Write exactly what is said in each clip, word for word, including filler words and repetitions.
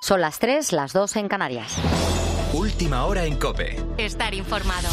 Son las tres, las dos en Canarias. Última hora en COPE. Estar informado.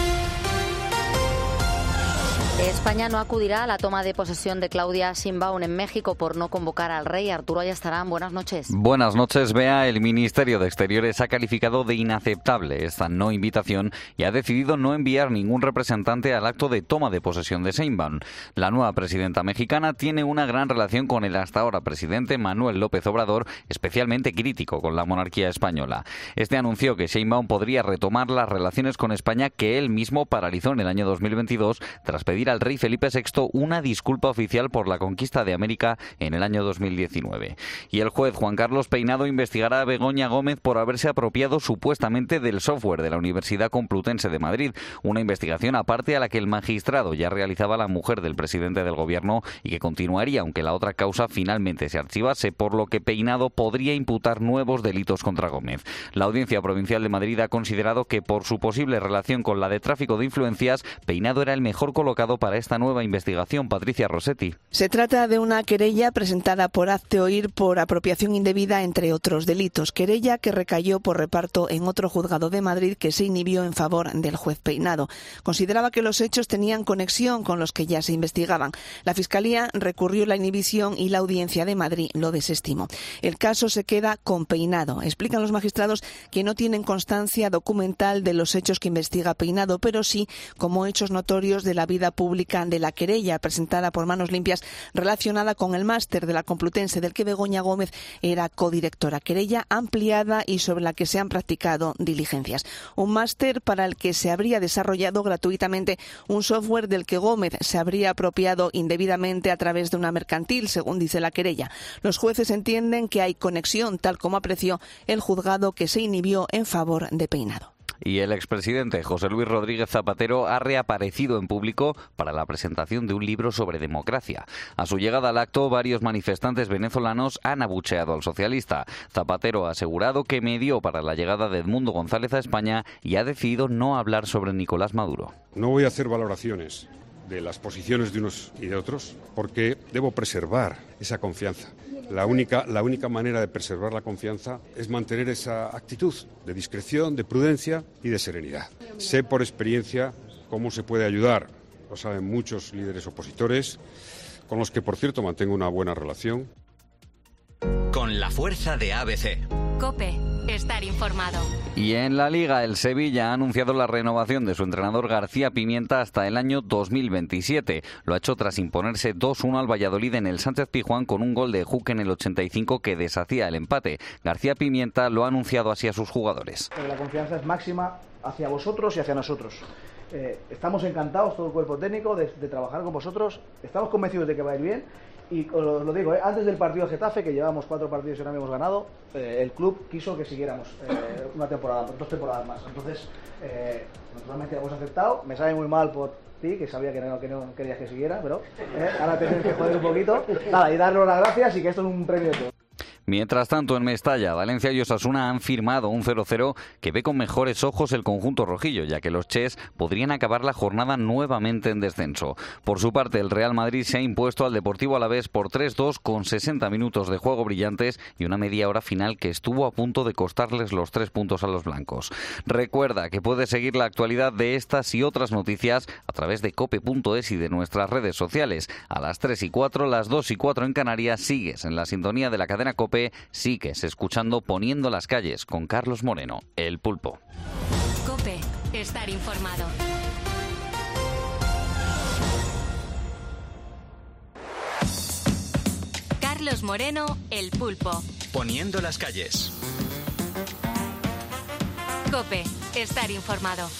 España no acudirá a la toma de posesión de Claudia Sheinbaum en México por no convocar al rey. Arturo Ayestarán, buenas noches. Buenas noches, Bea. El Ministerio de Exteriores ha calificado de inaceptable esta no invitación y ha decidido no enviar ningún representante al acto de toma de posesión de Sheinbaum. La nueva presidenta mexicana tiene una gran relación con el hasta ahora presidente Manuel López Obrador, especialmente crítico con la monarquía española. Este anunció que Sheinbaum podría retomar las relaciones con España que él mismo paralizó en el año dos mil veintidós tras pedir al rey Felipe sexto una disculpa oficial por la conquista de América en el año dos mil diecinueve. Y el juez Juan Carlos Peinado investigará a Begoña Gómez por haberse apropiado supuestamente del software de la Universidad Complutense de Madrid, una investigación aparte a la que el magistrado ya realizaba la mujer del presidente del gobierno y que continuaría aunque la otra causa finalmente se archivase, por lo que Peinado podría imputar nuevos delitos contra Gómez. La Audiencia Provincial de Madrid ha considerado que por su posible relación con la de tráfico de influencias, Peinado era el mejor colocado para esta nueva investigación. Patricia Rossetti. Se trata de una querella presentada por Hazte Oír por apropiación indebida, entre otros delitos. Querella que recayó por reparto en otro juzgado de Madrid que se inhibió en favor del juez Peinado. Consideraba que los hechos tenían conexión con los que ya se investigaban. La Fiscalía recurrió la inhibición y la Audiencia de Madrid lo desestimó. El caso se queda con Peinado. Explican los magistrados que no tienen constancia documental de los hechos que investiga Peinado, pero sí como hechos notorios de la vida pública de la querella presentada por Manos Limpias relacionada con el máster de la Complutense del que Begoña Gómez era codirectora. Querella ampliada y sobre la que se han practicado diligencias. Un máster para el que se habría desarrollado gratuitamente un software del que Gómez se habría apropiado indebidamente a través de una mercantil, según dice la querella. Los jueces entienden que hay conexión, tal como apreció el juzgado que se inhibió en favor de Peinado. Y el expresidente José Luis Rodríguez Zapatero ha reaparecido en público para la presentación de un libro sobre democracia. A su llegada al acto, varios manifestantes venezolanos han abucheado al socialista. Zapatero ha asegurado que medió para la llegada de Edmundo González a España y ha decidido no hablar sobre Nicolás Maduro. No voy a hacer valoraciones de las posiciones de unos y de otros porque debo preservar esa confianza. La única, la única manera de preservar la confianza es mantener esa actitud de discreción, de prudencia y de serenidad. Sé por experiencia cómo se puede ayudar, lo saben muchos líderes opositores, con los que, por cierto, mantengo una buena relación. Con la fuerza de A B C. COPE. Estar informado. Y en la Liga, el Sevilla ha anunciado la renovación de su entrenador García Pimienta hasta el año dos mil veintisiete. Lo ha hecho tras imponerse dos uno al Valladolid en el Sánchez Pizjuán con un gol de Huck en el ochenta y cinco que deshacía el empate. García Pimienta lo ha anunciado así a sus jugadores. La confianza es máxima hacia vosotros y hacia nosotros. Eh, estamos encantados, todo el cuerpo técnico, de, de trabajar con vosotros. Estamos convencidos de que va a ir bien. Y os lo digo, eh, antes del partido de Getafe, que llevamos cuatro partidos y no habíamos ganado, eh, el club quiso que siguiéramos eh, una temporada, dos temporadas más. Entonces, eh, naturalmente hemos aceptado. Me sabe muy mal por ti, que sabía que no, que no querías que siguiera, pero eh, ahora tenéis que joder un poquito. Nada, y daros las gracias y que esto es un premio de todo. Mientras tanto, en Mestalla, Valencia y Osasuna han firmado un cero cero que ve con mejores ojos el conjunto rojillo, ya que los ches podrían acabar la jornada nuevamente en descenso. Por su parte, el Real Madrid se ha impuesto al Deportivo Alavés por tres dos con sesenta minutos de juego brillantes y una media hora final que estuvo a punto de costarles los tres puntos a los blancos. Recuerda que puedes seguir la actualidad de estas y otras noticias a través de cope punto es y de nuestras redes sociales. A las tres y cuatro, las dos y cuatro en Canarias, sigues en la sintonía de la cadena COPE. Sigues escuchando Poniendo las calles con Carlos Moreno, el Pulpo. COPE. Estar informado. Carlos Moreno, el Pulpo. Poniendo las calles. COPE. Estar informado.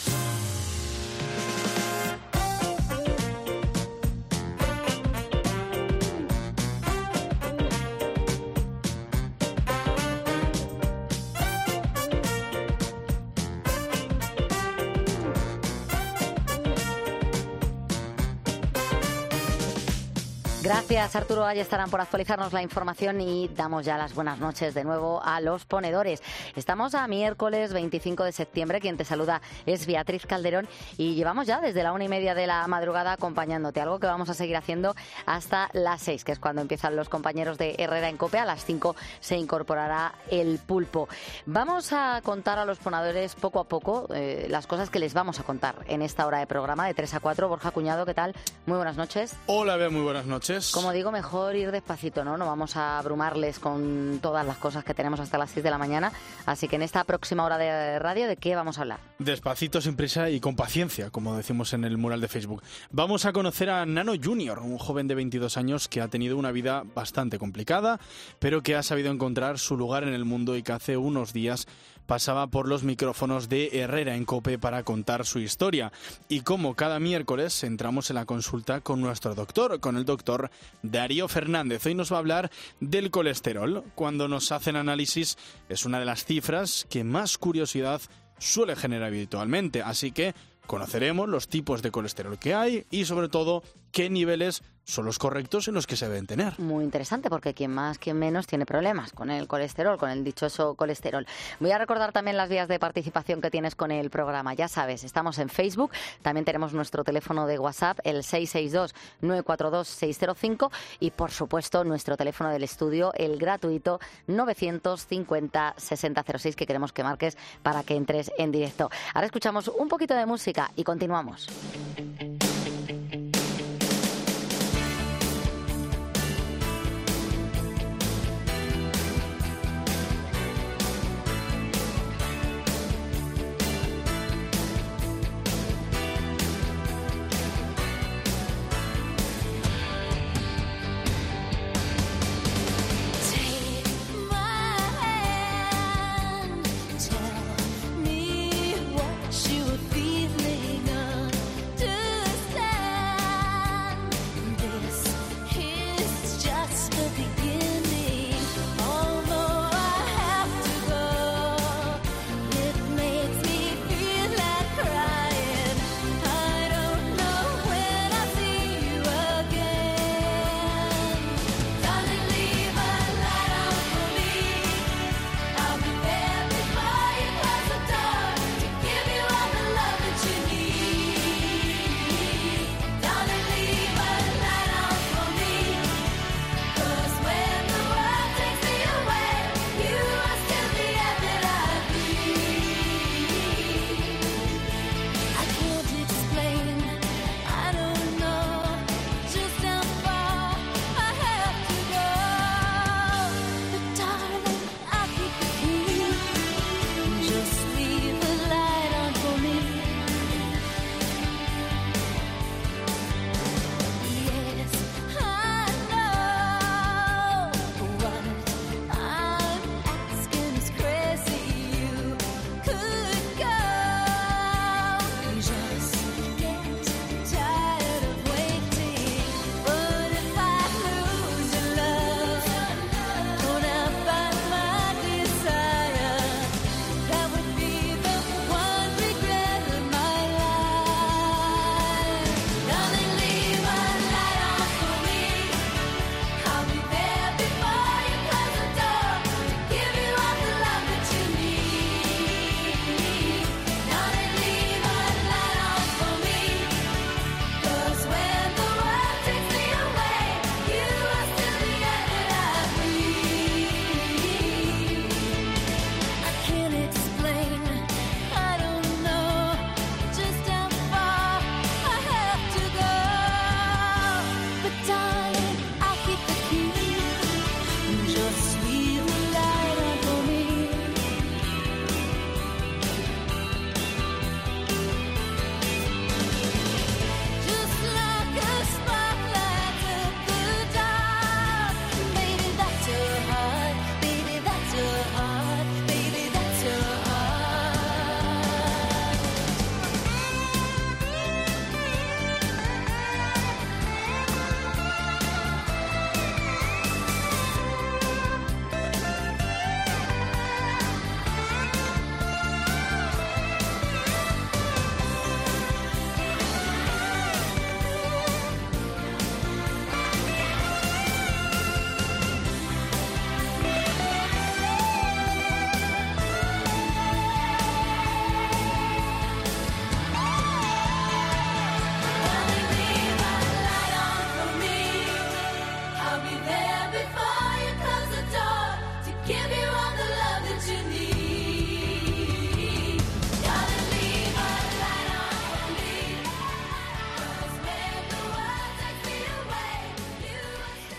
Gracias, Arturo Ayestarán, por actualizarnos la información y damos ya las buenas noches de nuevo a los ponedores. Estamos a miércoles veinticinco de septiembre. Quien te saluda es Beatriz Calderón y llevamos ya desde la una y media de la madrugada acompañándote. Algo que vamos a seguir haciendo hasta las seis, que es cuando empiezan los compañeros de Herrera en COPE. A las cinco se incorporará el Pulpo. Vamos a contar a los ponedores poco a poco eh, las cosas que les vamos a contar en esta hora de programa de tres a cuatro. Borja Cuñado, ¿qué tal? Muy buenas noches. Hola, Bea, muy buenas noches. Como digo, mejor ir despacito, ¿no? No vamos a abrumarles con todas las cosas que tenemos hasta las seis de la mañana. Así que en esta próxima hora de radio, ¿de qué vamos a hablar? Despacito, sin prisa y con paciencia, como decimos en el mural de Facebook. Vamos a conocer a Nano Junior, un joven de veintidós años que ha tenido una vida bastante complicada, pero que ha sabido encontrar su lugar en el mundo y que hace unos días pasaba por los micrófonos de Herrera en COPE para contar su historia. Y como cada miércoles entramos en la consulta con nuestro doctor, con el doctor Darío Fernández. Hoy nos va a hablar del colesterol. Cuando nos hacen análisis es una de las cifras que más curiosidad suele generar habitualmente. Así que conoceremos los tipos de colesterol que hay y sobre todo qué niveles son los correctos en los que se deben tener. Muy interesante, porque quien más, quien menos tiene problemas con el colesterol, con el dichoso colesterol. Voy a recordar también las vías de participación que tienes con el programa. Ya sabes, estamos en Facebook, también tenemos nuestro teléfono de WhatsApp, el seis seis dos, nueve cuatro dos, seis cero cinco, y por supuesto nuestro teléfono del estudio, el gratuito novecientos cincuenta, sesenta cero seis, que queremos que marques para que entres en directo. Ahora escuchamos un poquito de música y continuamos. Tell me what you were feeling under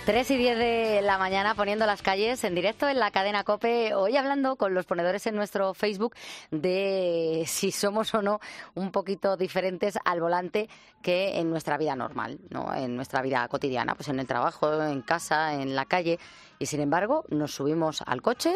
tres y diez de la mañana poniendo las calles en directo en la cadena COPE. Hoy hablando con los ponedores en nuestro Facebook de si somos o no un poquito diferentes al volante que en nuestra vida normal, ¿no? En nuestra vida cotidiana, pues en el trabajo, en casa, en la calle. Y sin embargo, nos subimos al coche,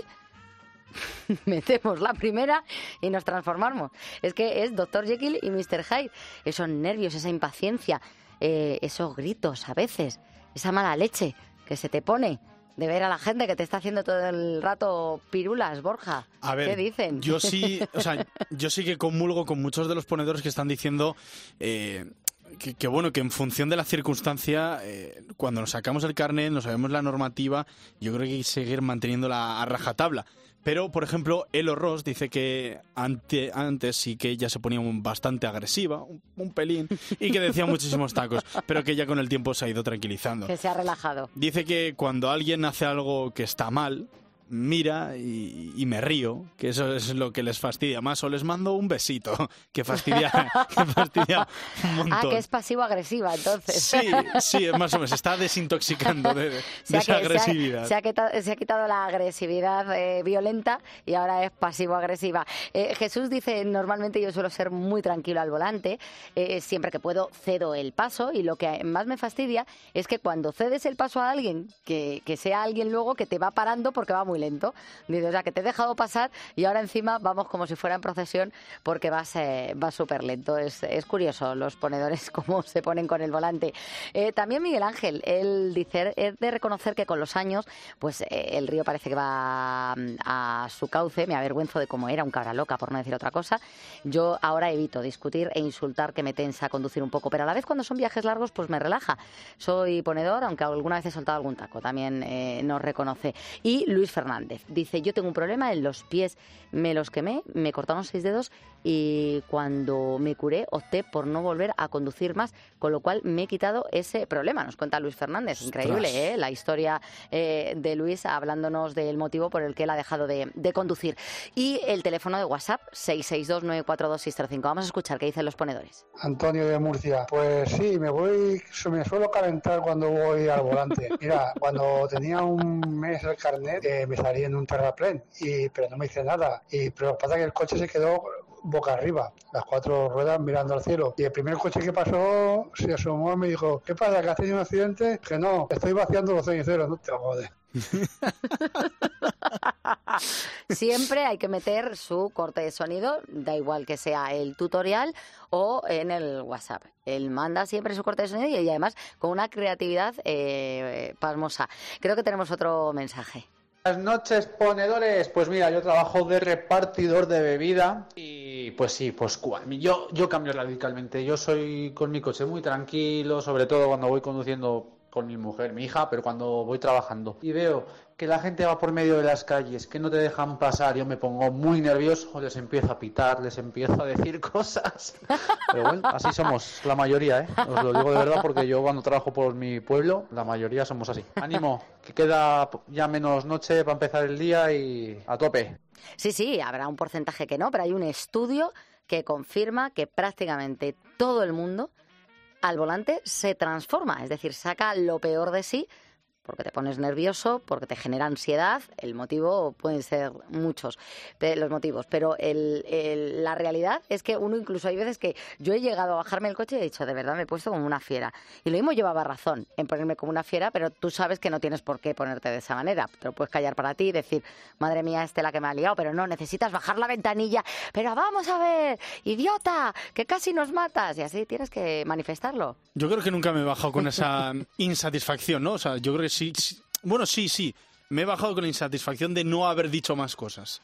metemos la primera y nos transformamos. Es que es doctor Jekyll y mister Hyde. Esos nervios, esa impaciencia, eh, esos gritos a veces, esa mala leche que se te pone de ver a la gente que te está haciendo todo el rato pirulas, Borja. A ver, ¿qué dicen? Yo sí, o sea, yo sí que comulgo con muchos de los ponedores que están diciendo eh, que, que, bueno, que en función de la circunstancia, eh, cuando nos sacamos el carnet, nos sabemos la normativa, yo creo que hay que seguir manteniéndola a rajatabla. Pero, por ejemplo, Elo Ross dice que ante, antes sí que ella se ponía un, bastante agresiva, un, un pelín, y que decía muchísimos tacos, pero que ella con el tiempo se ha ido tranquilizando. Que se ha relajado. Dice que cuando alguien hace algo que está mal, mira y, y me río, que eso es lo que les fastidia más, o les mando un besito, que fastidia, que fastidia un montón. Ah, que es pasivo-agresiva, entonces. Sí, sí, más o menos, se está desintoxicando de, de, de esa que, agresividad. Se ha, se, ha quitado, se ha quitado la agresividad eh, violenta y ahora es pasivo-agresiva. Eh, Jesús dice, normalmente yo suelo ser muy tranquilo al volante, eh, siempre que puedo cedo el paso, y lo que más me fastidia es que cuando cedes el paso a alguien, que, que sea alguien luego que te va parando porque va muy lento. Dice, o sea, que te he dejado pasar y ahora encima vamos como si fuera en procesión porque vas, eh, vas súper lento. Es, es curioso los ponedores cómo se ponen con el volante. Eh, también Miguel Ángel, él dice, es de reconocer que con los años, pues eh, el río parece que va a su cauce. Me avergüenzo de cómo era, un cabra loca, por no decir otra cosa. Yo ahora evito discutir e insultar, que me tensa conducir un poco, pero a la vez cuando son viajes largos, pues me relaja. Soy ponedor, aunque alguna vez he soltado algún taco, también eh, nos reconoce. Y Luis Fernández dice, yo tengo un problema en los pies, me los quemé, me cortaron seis dedos y cuando me curé opté por no volver a conducir más, con lo cual me he quitado ese problema. Nos cuenta Luis Fernández. Increíble, ¿eh? La historia eh, de Luis hablándonos del motivo por el que él ha dejado de, de conducir. Y el teléfono de WhatsApp, seis seis dos, nueve cuatro dos, seis cero cinco. Vamos a escuchar qué dicen los ponedores. Antonio de Murcia. Pues sí, me voy, me suelo calentar cuando voy al volante. Mira, cuando tenía un mes el carnet, eh, me salí en un terraplén, y, pero no me hice nada. Y, pero lo que pasa es que el coche se quedó boca arriba, las cuatro ruedas mirando al cielo. Y el primer coche que pasó se asomó y me dijo, ¿qué pasa, que has tenido un accidente? Que no, estoy vaciando los ceniceros. No te jodes. Siempre hay que meter su corte de sonido, da igual que sea el tutorial o en el WhatsApp. Él manda siempre su corte de sonido y además con una creatividad eh, pasmosa. Creo que tenemos otro mensaje. Buenas noches, ponedores. Pues mira, yo trabajo de repartidor de bebida y pues sí, pues yo, yo cambio radicalmente. Yo soy con mi coche muy tranquilo, sobre todo cuando voy conduciendo con mi mujer, mi hija, pero cuando voy trabajando y veo que la gente va por medio de las calles, que no te dejan pasar, yo me pongo muy nervioso, les empiezo a pitar, les empiezo a decir cosas. Pero bueno, así somos la mayoría, ¿eh? Os lo digo de verdad porque yo cuando trabajo por mi pueblo, la mayoría somos así. Ánimo, que queda ya menos noche para empezar el día y a tope. Sí, sí, habrá un porcentaje que no, pero hay un estudio que confirma que prácticamente todo el mundo al volante se transforma, es decir, saca lo peor de sí porque te pones nervioso, porque te genera ansiedad. El motivo pueden ser muchos, los motivos, pero el, el, la realidad es que uno incluso hay veces que yo he llegado a bajarme el coche y he dicho, de verdad me he puesto como una fiera. Y lo mismo llevaba razón en ponerme como una fiera, pero tú sabes que no tienes por qué ponerte de esa manera. Te lo puedes callar para ti y decir, madre mía, este la que me ha liado, pero no, necesitas bajar la ventanilla. Pero vamos a ver, idiota, que casi nos matas. Y así tienes que manifestarlo. Yo creo que nunca me he bajado con esa insatisfacción, ¿no? O sea, yo creo que sí, sí, bueno, sí, sí. Me he bajado con la insatisfacción de no haber dicho más cosas.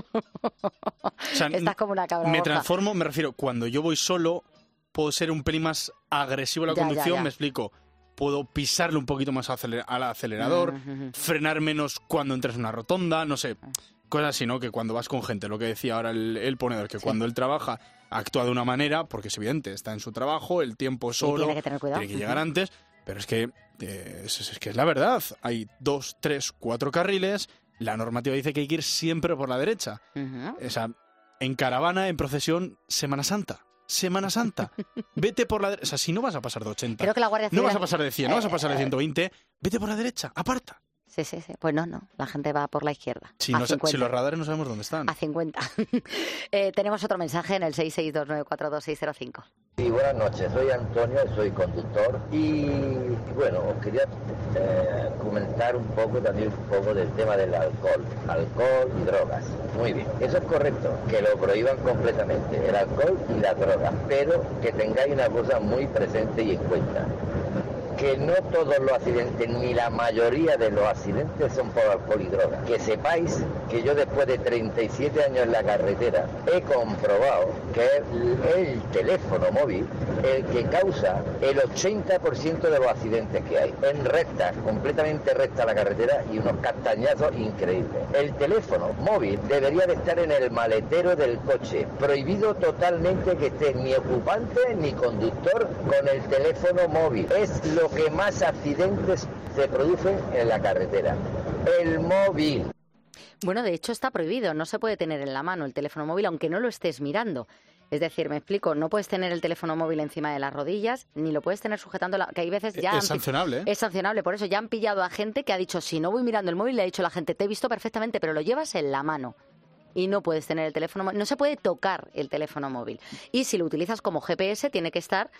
O sea, estás como una cabra. Me boca. transformo, me refiero, cuando yo voy solo, puedo ser un pelín más agresivo en la ya, conducción, ya, ya. me explico. Puedo pisarle un poquito más al acelerador, uh-huh. frenar menos cuando entres en una rotonda, no sé. Cosas así, ¿no? Que cuando vas con gente, lo que decía ahora el, el ponedor, que sí. cuando él trabaja, actúa de una manera, porque es evidente, está en su trabajo, el tiempo solo, sí, tiene que tener cuidado. Tiene que llegar uh-huh. antes. Pero es que, eh, es, es que es la verdad. Hay dos, tres, cuatro carriles. La normativa dice que hay que ir siempre por la derecha. Uh-huh. O sea, en caravana, en procesión, Semana Santa. Semana Santa. Vete por la derecha. O sea, si no vas a pasar de ochenta, Creo que la Guardia Civil... no vas a pasar de cien, no vas a pasar de ciento veinte, vete por la derecha, aparta. Sí, sí, sí. Pues no, no. La gente va por la izquierda. Si, no, si los radares no sabemos dónde están. A cincuenta. eh, tenemos otro mensaje en el seis seis dos nueve cuatro dos seis cero cinco. Sí, buenas noches. Soy Antonio, soy conductor y, bueno, os quería eh, comentar un poco también un poco del tema del alcohol. Alcohol y drogas. Muy bien. Eso es correcto, que lo prohíban completamente, el alcohol y la droga. Pero que tengáis una cosa muy presente y en cuenta. Que no todos los accidentes, ni la mayoría de los accidentes son por alcohol y droga. Que sepáis que yo después de treinta y siete años en la carretera he comprobado que es el teléfono móvil el que causa el ochenta por ciento de los accidentes que hay. En recta, completamente recta la carretera y unos castañazos increíbles. El teléfono móvil debería de estar en el maletero del coche. Prohibido totalmente que esté ni ocupante ni conductor con el teléfono móvil. Es lo que más accidentes se producen en la carretera. El móvil. Bueno, de hecho está prohibido, no se puede tener en la mano el teléfono móvil aunque no lo estés mirando. Es decir, me explico, no puedes tener el teléfono móvil encima de las rodillas, ni lo puedes tener sujetando, la, que hay veces ya... Es sancionable, ¿eh? Es sancionable, por eso ya han pillado a gente que ha dicho, si no voy mirando el móvil, le ha dicho a la gente, te he visto perfectamente, pero lo llevas en la mano. Y no puedes tener el teléfono móvil, no se puede tocar el teléfono móvil. Y si lo utilizas como G P S, tiene que estar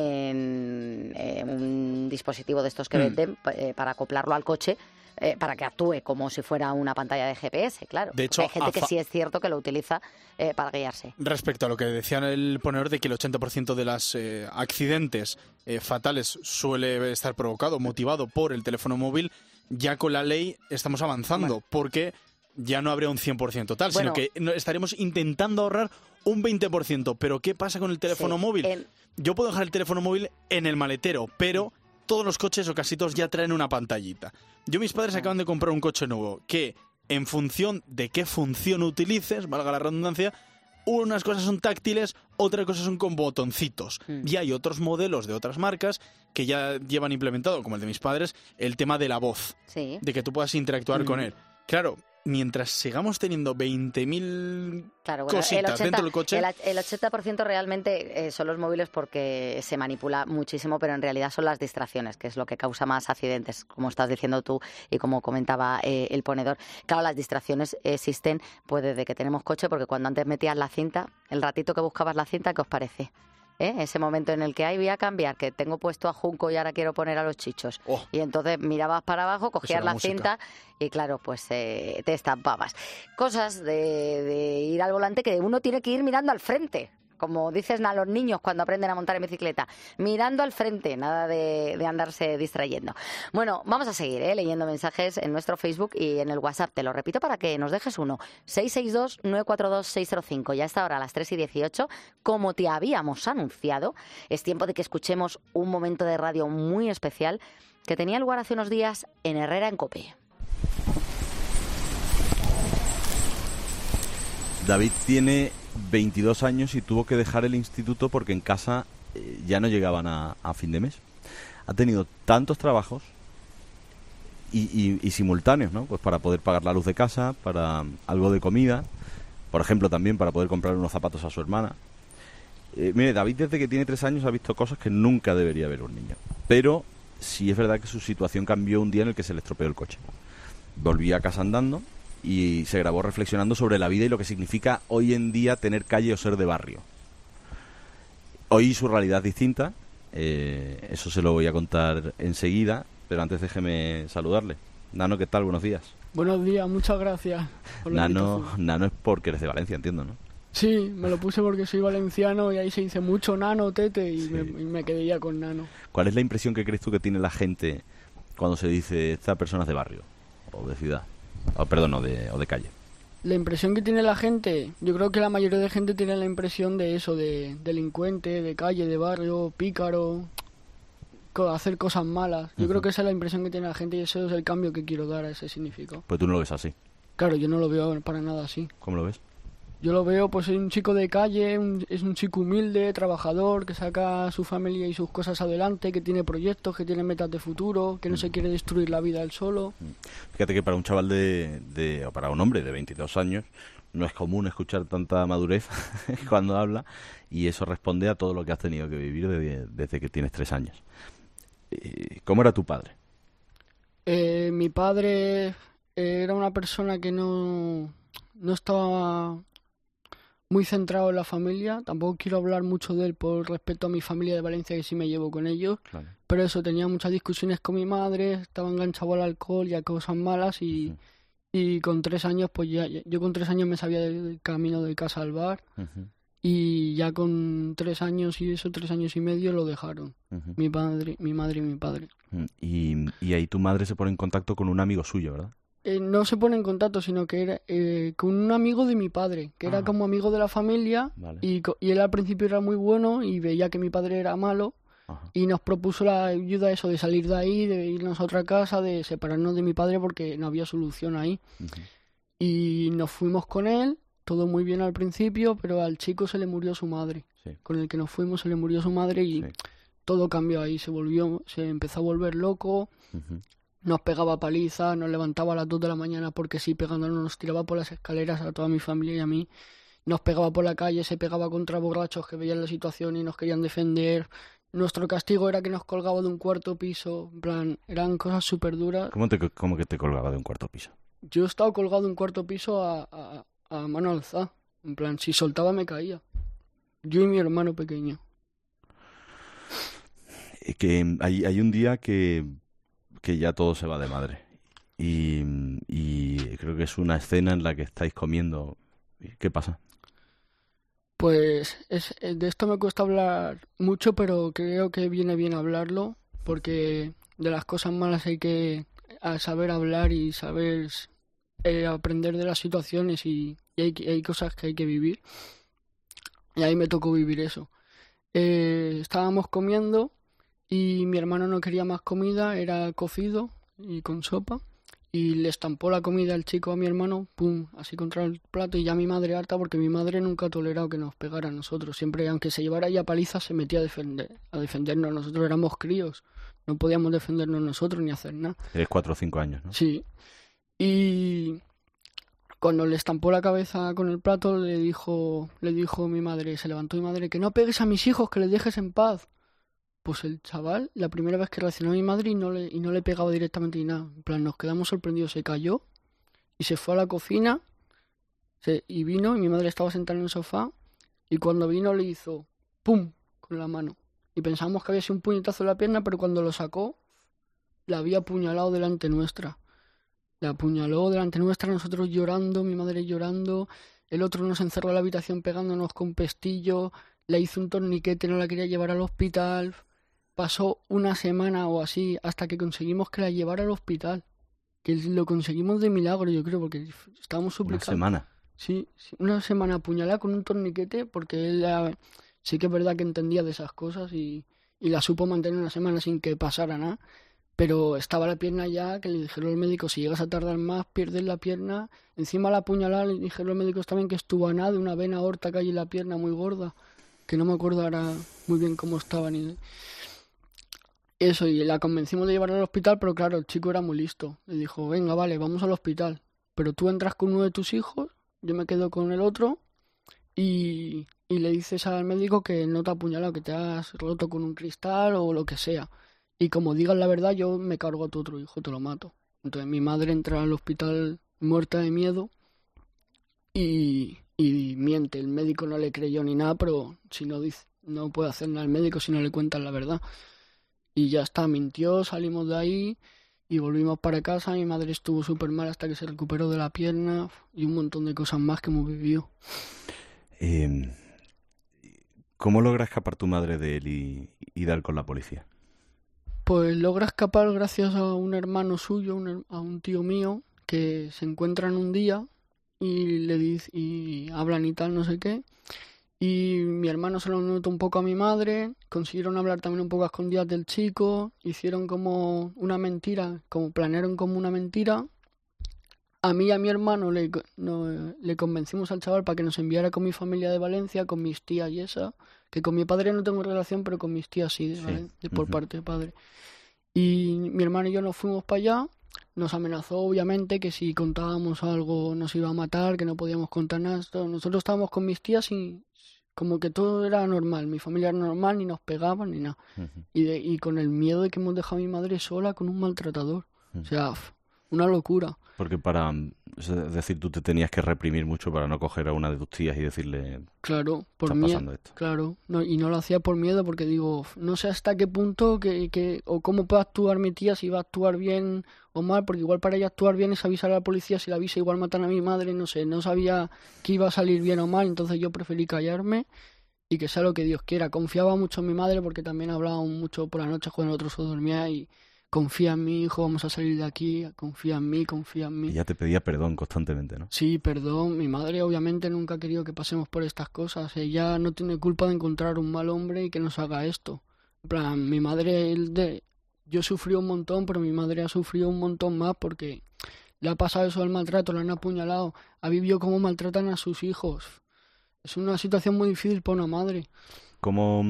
en, en un dispositivo de estos que mm. venden eh, para acoplarlo al coche, eh, para que actúe como si fuera una pantalla de G P S, claro. De hecho, hay gente que sí es cierto que lo utiliza eh, para guiarse. Respecto a lo que decía el ponedor de que el ochenta por ciento de los eh, accidentes eh, fatales suele estar provocado, motivado por el teléfono móvil, ya con la ley estamos avanzando, bueno. porque... ya no habría un cien por ciento total, bueno, sino que estaremos intentando ahorrar un veinte por ciento. Pero ¿qué pasa con el teléfono sí, móvil? El... Yo puedo dejar el teléfono móvil en el maletero, pero todos los coches o casi todos ya traen una pantallita. Yo, mis padres acaban de comprar un coche nuevo que, en función de qué función utilices, valga la redundancia, unas cosas son táctiles, otras cosas son con botoncitos. Mm. Y hay otros modelos de otras marcas que ya llevan implementado, como el de mis padres, el tema de la voz, sí. de que tú puedas interactuar mm. con él. Claro, mientras sigamos teniendo veinte mil claro, bueno, cositas ochenta, dentro del coche... El, el ochenta por ciento realmente eh, son los móviles porque se manipula muchísimo, pero en realidad son las distracciones, que es lo que causa más accidentes, como estás diciendo tú y como comentaba eh, el ponedor. Claro, las distracciones existen pues desde que tenemos coche, porque cuando antes metías la cinta, el ratito que buscabas la cinta, ¿qué os parece? ¿Eh? Ese momento en el que, ay, voy a cambiar, que tengo puesto a Junco y ahora quiero poner a los Chichos. Oh. Y entonces mirabas para abajo, cogías la música. cinta y, claro, pues eh, te estampabas. Cosas de, de ir al volante que uno tiene que ir mirando al frente. Como dices a los niños cuando aprenden a montar en bicicleta, mirando al frente, nada de, de andarse distrayendo. Bueno, vamos a seguir ¿eh? leyendo mensajes en nuestro Facebook y en el WhatsApp. Te lo repito para que nos dejes uno. seis seis dos nueve cuatro dos seis cero cinco. Ya está ahora a las tres y dieciocho. Como te habíamos anunciado, es tiempo de que escuchemos un momento de radio muy especial que tenía lugar hace unos días en Herrera en Cope. David tiene veintidós años y tuvo que dejar el instituto porque en casa eh, ya no llegaban a, a fin de mes. Ha tenido tantos trabajos y, y, y simultáneos, ¿no? Pues para poder pagar la luz de casa, para algo de comida, por ejemplo también para poder comprar unos zapatos a su hermana. Eh, mire, David desde que tiene tres años ha visto cosas que nunca debería ver un niño. Pero sí es verdad que su situación cambió un día en el que se le estropeó el coche. Volví a casa andando y se grabó reflexionando sobre la vida y lo que significa hoy en día tener calle o ser de barrio. Hoy su realidad es distinta, eh, eso se lo voy a contar enseguida, pero antes déjeme saludarle. Nano, ¿qué tal? Buenos días. Buenos días, muchas gracias por la Nano, Nano es porque eres de Valencia, entiendo, ¿no? Sí, me lo puse porque soy valenciano y ahí se dice mucho Nano, Tete, y, sí. me, y me quedé ya con Nano. ¿Cuál es la impresión que crees tú que tiene la gente cuando se dice esta persona es de barrio o de ciudad? Oh, perdón, o de, o de calle. La impresión que tiene la gente, yo creo que la mayoría de gente tiene la impresión de eso, de delincuente, de calle, de barrio, pícaro, hacer cosas malas. Yo uh-huh. creo que esa es la impresión que tiene la gente y eso es el cambio que quiero dar a ese significado. Pues tú no lo ves así. Claro, yo no lo veo para nada así. ¿Cómo lo ves? Yo lo veo, pues es un chico de calle, un, es un chico humilde, trabajador, que saca a su familia y sus cosas adelante, que tiene proyectos, que tiene metas de futuro, que no se quiere destruir la vida él solo. Fíjate que para un chaval de, de o para un hombre de veintidós años, no es común escuchar tanta madurez cuando habla, y eso responde a todo lo que has tenido que vivir desde, desde que tienes tres años. Eh, ¿Cómo era tu padre? Eh, mi padre era una persona que no, no estaba muy centrado en la familia. Tampoco quiero hablar mucho de él por respeto a mi familia de Valencia, que sí me llevo con ellos. Claro. Pero eso, tenía muchas discusiones con mi madre, estaba enganchado al alcohol y a cosas malas y... Uh-huh. Y con tres años, pues ya, yo con tres años me sabía del camino de casa al bar. Uh-huh. Y ya con tres años y eso, tres años y medio, lo dejaron. Uh-huh. Mi padre, mi madre y mi padre. Uh-huh. Y, y ahí tu madre se pone en contacto con un amigo suyo, ¿verdad? Eh, no se pone en contacto, sino que era eh, con un amigo de mi padre, que ah. era como amigo de la familia. Vale. y, y él al principio era muy bueno y veía que mi padre era malo. Ajá. Y nos propuso la ayuda eso de salir de ahí, de irnos a otra casa, de separarnos de mi padre porque no había solución ahí. Uh-huh. Y nos fuimos con él, todo muy bien al principio, pero al chico se le murió su madre. Sí. Con el que nos fuimos se le murió su madre y sí. todo cambió ahí, se volvió, se empezó a volver loco, uh-huh. nos pegaba palizas, nos levantaba a las dos de la mañana porque sí, pegándonos, nos tiraba por las escaleras a toda mi familia y a mí. Nos pegaba por la calle, se pegaba contra borrachos que veían la situación y nos querían defender. Nuestro castigo era que nos colgaba de un cuarto piso, en plan, eran cosas súper duras. ¿Cómo, te, ¿Cómo que te colgaba de un cuarto piso? Yo he estado colgado de un cuarto piso a, a, a mano alzada, en plan, si soltaba me caía. Yo y mi hermano pequeño. Que hay, hay un día que, que ya todo se va de madre. Y, y creo que es una escena en la que estáis comiendo. ¿Qué pasa? Pues es, de esto me cuesta hablar mucho, pero creo que viene bien hablarlo, porque de las cosas malas hay que saber hablar y saber eh, aprender de las situaciones y, y hay, hay cosas que hay que vivir. Y ahí me tocó vivir eso. Eh, estábamos comiendo y mi hermano no quería más comida, era cocido y con sopa. Y le estampó la comida al chico a mi hermano, pum, así contra el plato, y ya mi madre harta, porque mi madre nunca ha tolerado que nos pegara a nosotros. Siempre, aunque se llevara ya palizas, se metía a defender, a defendernos. Nosotros éramos críos, no podíamos defendernos nosotros ni hacer nada. Eres cuatro o cinco años, ¿no? Sí. Y cuando le estampó la cabeza con el plato, le dijo, le dijo mi madre, se levantó mi madre, que no pegues a mis hijos, que les dejes en paz. Pues el chaval, la primera vez que reaccionó a mi madre y no le, y no le pegaba directamente ni nada. En plan, nos quedamos sorprendidos. Se cayó y se fue a la cocina se, y vino y mi madre estaba sentada en el sofá y cuando vino le hizo ¡pum! Con la mano. Y pensábamos que había sido un puñetazo en la pierna, pero cuando lo sacó, la había apuñalado delante nuestra. La apuñaló delante nuestra, nosotros llorando, mi madre llorando. El otro nos encerró en la habitación pegándonos con pestillo. Le hizo un torniquete, no la quería llevar al hospital. Pasó una semana o así hasta que conseguimos que la llevara al hospital. Que lo conseguimos de milagro, yo creo, porque estábamos suplicando. ¿Una semana? Sí, sí, una semana apuñalada con un torniquete, porque él la, sí que es verdad que entendía de esas cosas y, y la supo mantener una semana sin que pasara nada. Pero estaba la pierna ya, que le dijeron los médicos, si llegas a tardar más, pierdes la pierna. Encima la apuñalada, le dijeron los médicos también que estuvo a nada de una vena aorta que hay en la pierna muy gorda, que no me acuerdo ahora muy bien cómo estaba ni... Eso, y la convencimos de llevarla al hospital, pero claro, el chico era muy listo. Le dijo, venga, vale, vamos al hospital. Pero tú entras con uno de tus hijos, yo me quedo con el otro, y, y le dices al médico que no te ha apuñalado, que te has roto con un cristal o lo que sea. Y como digas la verdad, yo me cargo a tu otro hijo, te lo mato. Entonces mi madre entra al hospital muerta de miedo y, y miente. El médico no le creyó ni nada, pero si no dice, no puede hacer nada el médico si no le cuentan la verdad. Y ya está, mintió, salimos de ahí y volvimos para casa. Mi madre estuvo súper mal hasta que se recuperó de la pierna y un montón de cosas más que hemos vivido. Eh, ¿Cómo logra escapar tu madre de él y, y dar con la policía? Pues logra escapar gracias a un hermano suyo, un, a un tío mío, que se encuentran un día y le dice, y hablan y tal, no sé qué. Y mi hermano se lo notó un poco a mi madre, consiguieron hablar también un poco a escondidas del chico, hicieron como una mentira, como planearon como una mentira. A mí y a mi hermano le, no, le convencimos al chaval para que nos enviara con mi familia de Valencia, con mis tías y esa, que con mi padre no tengo relación, pero con mis tías sí, de, sí. Valencia, por uh-huh. parte de padre. Y mi hermano y yo nos fuimos para allá nos amenazó obviamente que si contábamos algo nos iba a matar, que no podíamos contar nada. Nosotros estábamos con mis tías y como que todo era normal, mi familia era normal, ni nos pegaban ni nada. Uh-huh. Y, de, y con el miedo de que hemos dejado a mi madre sola con un maltratador. Uh-huh. O sea, una locura. Porque para, es decir, tú te tenías que reprimir mucho para no coger a una de tus tías y decirle, claro, por está miedo, pasando esto. Claro, no, y no lo hacía por miedo porque digo, no sé hasta qué punto que, que o cómo puede actuar mi tía, si va a actuar bien o mal, porque igual para ella actuar bien es avisar a la policía, si la avisa igual matan a mi madre, no sé, no sabía que iba a salir bien o mal, entonces yo preferí callarme y que sea lo que Dios quiera. Confiaba mucho en mi madre porque también hablaba mucho por la noche cuando el otro se dormía y confía en mí, hijo, vamos a salir de aquí, confía en mí, confía en mí. Y ya te pedía perdón constantemente, ¿no? Sí, perdón. Mi madre obviamente nunca ha querido que pasemos por estas cosas. Ella no tiene culpa de encontrar un mal hombre y que nos haga esto. En plan, mi madre, el de... yo sufrí un montón, pero mi madre ha sufrido un montón más porque le ha pasado eso del maltrato, la han apuñalado, ha vivido cómo maltratan a sus hijos. Es una situación muy difícil para una madre. ¿Cómo,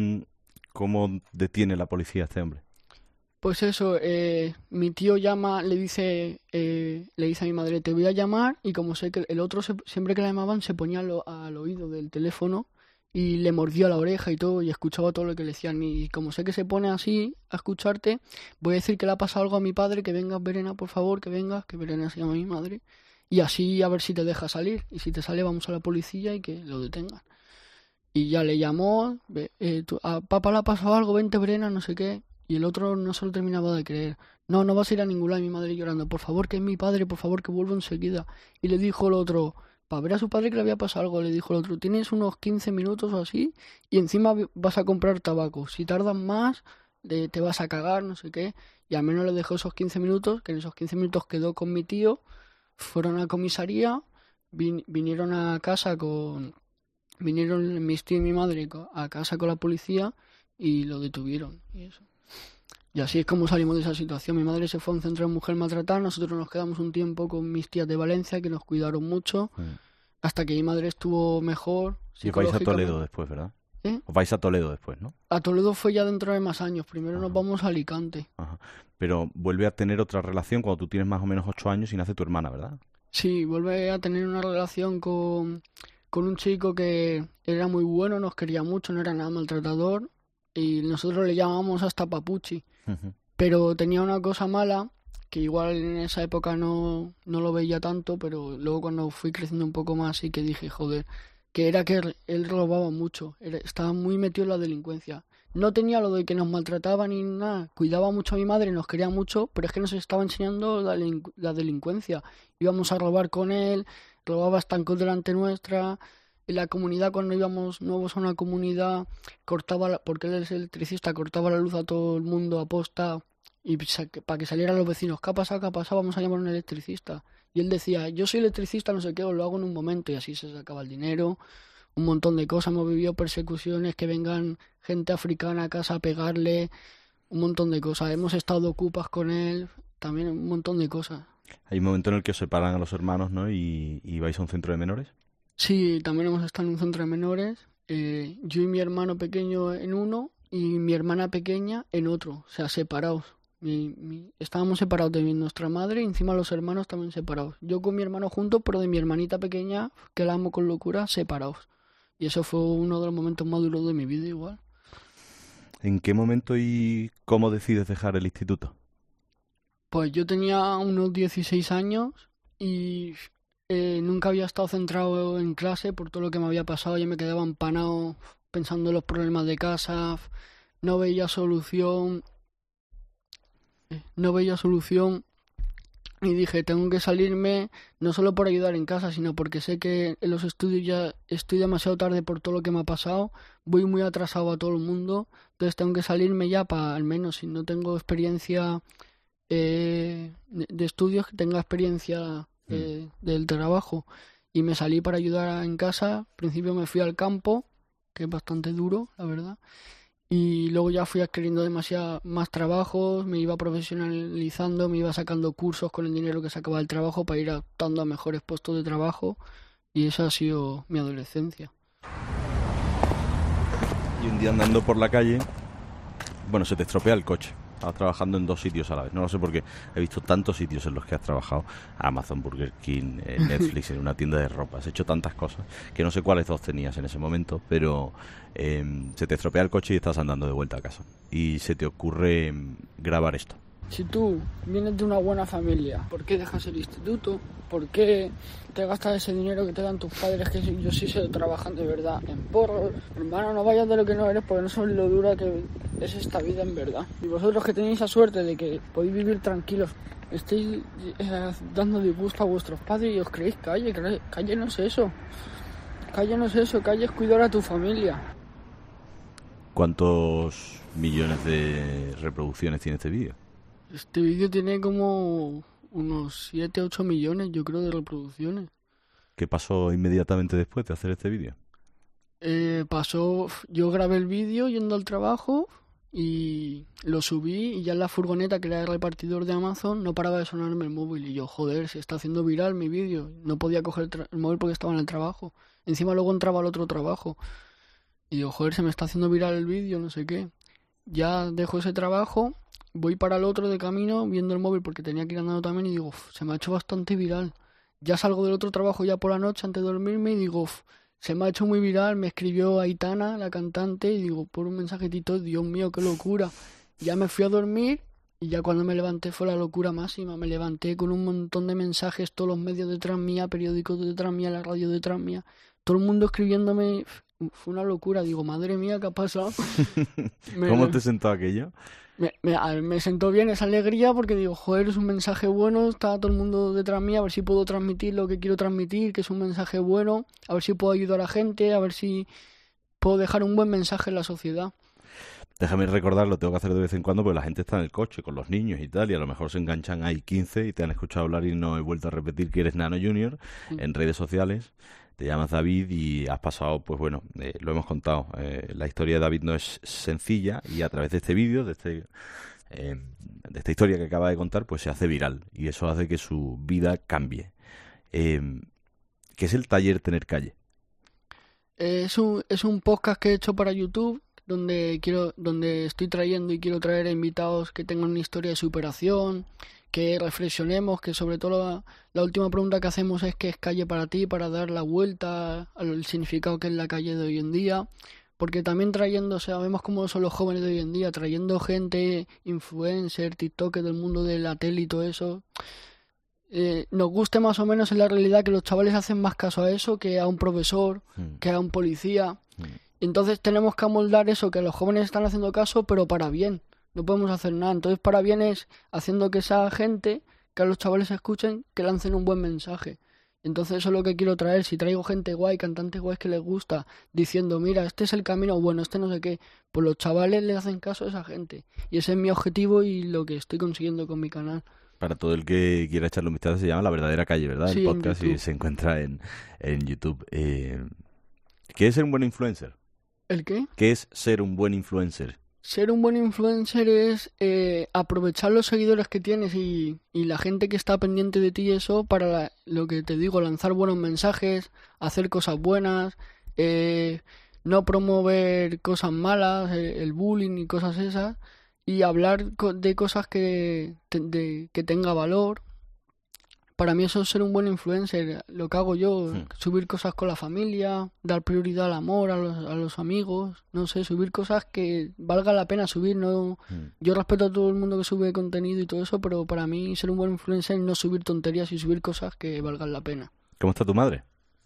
cómo detiene la policía a este hombre? Pues eso, eh, mi tío llama, le dice eh, le dice a mi madre, te voy a llamar, y como sé que el otro se, siempre que la llamaban se ponía al, al oído del teléfono y le mordía la oreja y todo y escuchaba todo lo que le decían, y como sé que se pone así a escucharte, voy a decir que le ha pasado algo a mi padre, que vengas Verena, por favor, que vengas, que Verena se llama mi madre, y así a ver si te deja salir, y si te sale vamos a la policía y que lo detengan. Y ya le llamó, eh, tú, a papá le ha pasado algo, vente Verena, no sé qué. Y el otro no se lo terminaba de creer. No, no vas a ir a ningún lado. Y mi madre llorando, por favor, que es mi padre, por favor, que vuelva enseguida. Y le dijo el otro, para ver a su padre que le había pasado algo, le dijo el otro, tienes unos quince minutos o así, y encima vas a comprar tabaco. Si tardas más, te vas a cagar, no sé qué. Y al menos le dejó esos quince minutos, que en esos quince minutos quedó con mi tío, fueron a la comisaría, vin, vinieron a casa con... Vinieron mis tíos y mi madre a casa con la policía y lo detuvieron. Y eso. Y así es como salimos de esa situación. Mi madre se fue a un centro de mujer maltratada, nosotros nos quedamos un tiempo con mis tías de Valencia que nos cuidaron mucho, sí. Hasta que mi madre estuvo mejor. Y vais a Toledo después, ¿verdad? ¿Eh? Os vais a Toledo después, ¿no? A Toledo fue ya dentro de más años. Primero Ajá. nos vamos a Alicante. Ajá. Pero vuelve a tener otra relación cuando tú tienes más o menos ocho años y nace tu hermana, ¿verdad? Sí, vuelve a tener una relación con, con un chico que era muy bueno, nos quería mucho, no era nada maltratador. Y nosotros le llamábamos hasta Papuchi. Uh-huh. Pero tenía una cosa mala, que igual en esa época no, no lo veía tanto, pero luego cuando fui creciendo un poco más sí que dije, joder, que era que él, él robaba mucho, era, estaba muy metido en la delincuencia. No tenía lo de que nos maltrataba ni nada, cuidaba mucho a mi madre, nos quería mucho, pero es que nos estaba enseñando la, la delincuencia. Íbamos a robar con él, robaba estancos delante nuestra... En la comunidad, cuando íbamos nuevos a una comunidad, cortaba, la, porque él es electricista, cortaba la luz a todo el mundo a posta y para que salieran los vecinos. ¿Qué ha pasado? ¿Qué ha pasado? Vamos a llamar a un electricista. Y él decía, yo soy electricista, no sé qué, os lo hago en un momento. Y así se sacaba el dinero, un montón de cosas. Hemos vivido persecuciones, que vengan gente africana a casa a pegarle, un montón de cosas. Hemos estado ocupas con él, también un montón de cosas. Hay un momento en el que os separan a los hermanos, ¿no? Y, y vais a un centro de menores. Sí, también hemos estado en un centro de menores, eh, yo y mi hermano pequeño en uno y mi hermana pequeña en otro, o sea, separados. Mi, mi, estábamos separados de nuestra madre y encima los hermanos también separados. Yo con mi hermano juntos, pero de mi hermanita pequeña, que la amo con locura, separados. Y eso fue uno de los momentos más duros de mi vida igual. ¿En qué momento y cómo decides dejar el instituto? Pues yo tenía unos dieciséis años y... Eh, nunca había estado centrado en clase por todo lo que me había pasado. Yo me quedaba empanado pensando en los problemas de casa, no veía solución, no veía solución y dije, tengo que salirme no solo por ayudar en casa, sino porque sé que en los estudios ya estoy demasiado tarde por todo lo que me ha pasado, voy muy atrasado a todo el mundo, entonces tengo que salirme ya para, al menos si no tengo experiencia eh, de estudios, que tenga experiencia... Eh, del trabajo, y me salí para ayudar en casa. Al principio me fui al campo, que es bastante duro, la verdad, y luego ya fui adquiriendo demasiado más trabajos, me iba profesionalizando, me iba sacando cursos con el dinero que sacaba del trabajo para ir optando a mejores puestos de trabajo, y esa ha sido mi adolescencia. Y un día andando por la calle, bueno, se te estropea el coche. Estabas trabajando en dos sitios a la vez. No lo sé porque he visto tantos sitios en los que has trabajado. Amazon, Burger King, eh, Netflix, en una tienda de ropa. Has hecho tantas cosas que no sé cuáles dos tenías en ese momento, pero eh, se te estropea el coche y estás andando de vuelta a casa. Y se te ocurre eh, grabar esto. Si tú vienes de una buena familia, ¿por qué dejas el instituto? ¿Por qué te gastas ese dinero que te dan tus padres, que yo sí sé trabajan de verdad, en porros? Hermano, no vayas de lo que no eres porque no sabes lo dura que es esta vida en verdad. Y vosotros que tenéis la suerte de que podéis vivir tranquilos, estáis eh, dando disgusto a vuestros padres y os creéis calle, calle, calle no es eso. Calle no es eso, calle es cuidar a tu familia. ¿Cuántos millones de reproducciones tiene este vídeo? Este vídeo tiene como unos siete, ocho millones, yo creo, de reproducciones. ¿Qué pasó inmediatamente después de hacer este vídeo? Eh, pasó, yo grabé el vídeo yendo al trabajo y lo subí y ya en la furgoneta, que era el repartidor de Amazon, no paraba de sonarme el móvil. Y yo, joder, se está haciendo viral mi vídeo. No podía coger el, tra- el móvil porque estaba en el trabajo. Encima luego entraba al otro trabajo. Y yo, joder, se me está haciendo viral el vídeo, no sé qué. Ya dejo ese trabajo, voy para el otro de camino viendo el móvil porque tenía que ir andando también y digo, se me ha hecho bastante viral. Ya salgo del otro trabajo ya por la noche antes de dormirme y digo, se me ha hecho muy viral. Me escribió Aitana, la cantante, y digo, por un mensajetito, Dios mío, qué locura. Ya me fui a dormir y ya cuando me levanté fue la locura máxima. Me levanté con un montón de mensajes, todos los medios detrás mía, periódicos detrás mía, la radio detrás mía, todo el mundo escribiéndome. Fue una locura. Digo, madre mía, ¿qué ha pasado? ¿Cómo me... te sentó aquello? Me, me, me sentó bien esa alegría porque digo, joder, es un mensaje bueno, está todo el mundo detrás mí, a ver si puedo transmitir lo que quiero transmitir, que es un mensaje bueno, a ver si puedo ayudar a la gente, a ver si puedo dejar un buen mensaje en la sociedad. Déjame recordarlo, tengo que hacer de vez en cuando porque la gente está en el coche con los niños y tal, y a lo mejor se enganchan ahí quince y te han escuchado hablar y no he vuelto a repetir que eres Nano Junior mm. en redes sociales. Te llamas David y has pasado, pues bueno, eh, lo hemos contado. Eh, la historia de David no es sencilla y a través de este vídeo, de este, eh, de esta historia que acaba de contar, pues se hace viral y eso hace que su vida cambie. Eh, ¿Qué es el taller Tener Calle? Eh, es un es un podcast que he hecho para YouTube donde quiero donde estoy trayendo y quiero traer a invitados que tengan una historia de superación, que reflexionemos, que sobre todo la, la última pregunta que hacemos es ¿qué es calle para ti? Para dar la vuelta al significado que es la calle de hoy en día, porque también trayendo, sabemos cómo son los jóvenes de hoy en día, trayendo gente, influencer, TikTok del mundo de la tele y todo eso, eh, nos guste más o menos en la realidad que los chavales hacen más caso a eso que a un profesor, mm. que a un policía, mm. entonces tenemos que amoldar eso, que los jóvenes están haciendo caso, pero para bien. No podemos hacer nada. Entonces, para bien es haciendo que esa gente, que a los chavales escuchen, que lancen un buen mensaje. Entonces, eso es lo que quiero traer. Si traigo gente guay, cantantes guays que les gusta, diciendo, mira, este es el camino bueno, este no sé qué, pues los chavales le hacen caso a esa gente. Y ese es mi objetivo y lo que estoy consiguiendo con mi canal. Para todo el que quiera echarle un vistazo, se llama La Verdadera Calle, ¿verdad? Sí, el podcast y se encuentra en, en YouTube. Eh, ¿Qué es ser un buen influencer? ¿El qué? ¿Qué es ser un buen influencer? Ser un buen influencer es eh, aprovechar los seguidores que tienes y, y la gente que está pendiente de ti y eso para la, lo que te digo, lanzar buenos mensajes, hacer cosas buenas, eh, no promover cosas malas, el, el bullying y cosas esas, y hablar de cosas que, de, que tenga valor. Para mí eso es ser un buen influencer, lo que hago yo, sí. Subir cosas con la familia, dar prioridad al amor, a los, a los amigos, no sé, subir cosas que valga la pena subir. No, sí. Yo respeto a todo el mundo que sube contenido y todo eso, pero para mí ser un buen influencer es no subir tonterías y subir cosas que valgan la pena. ¿Cómo está tu madre?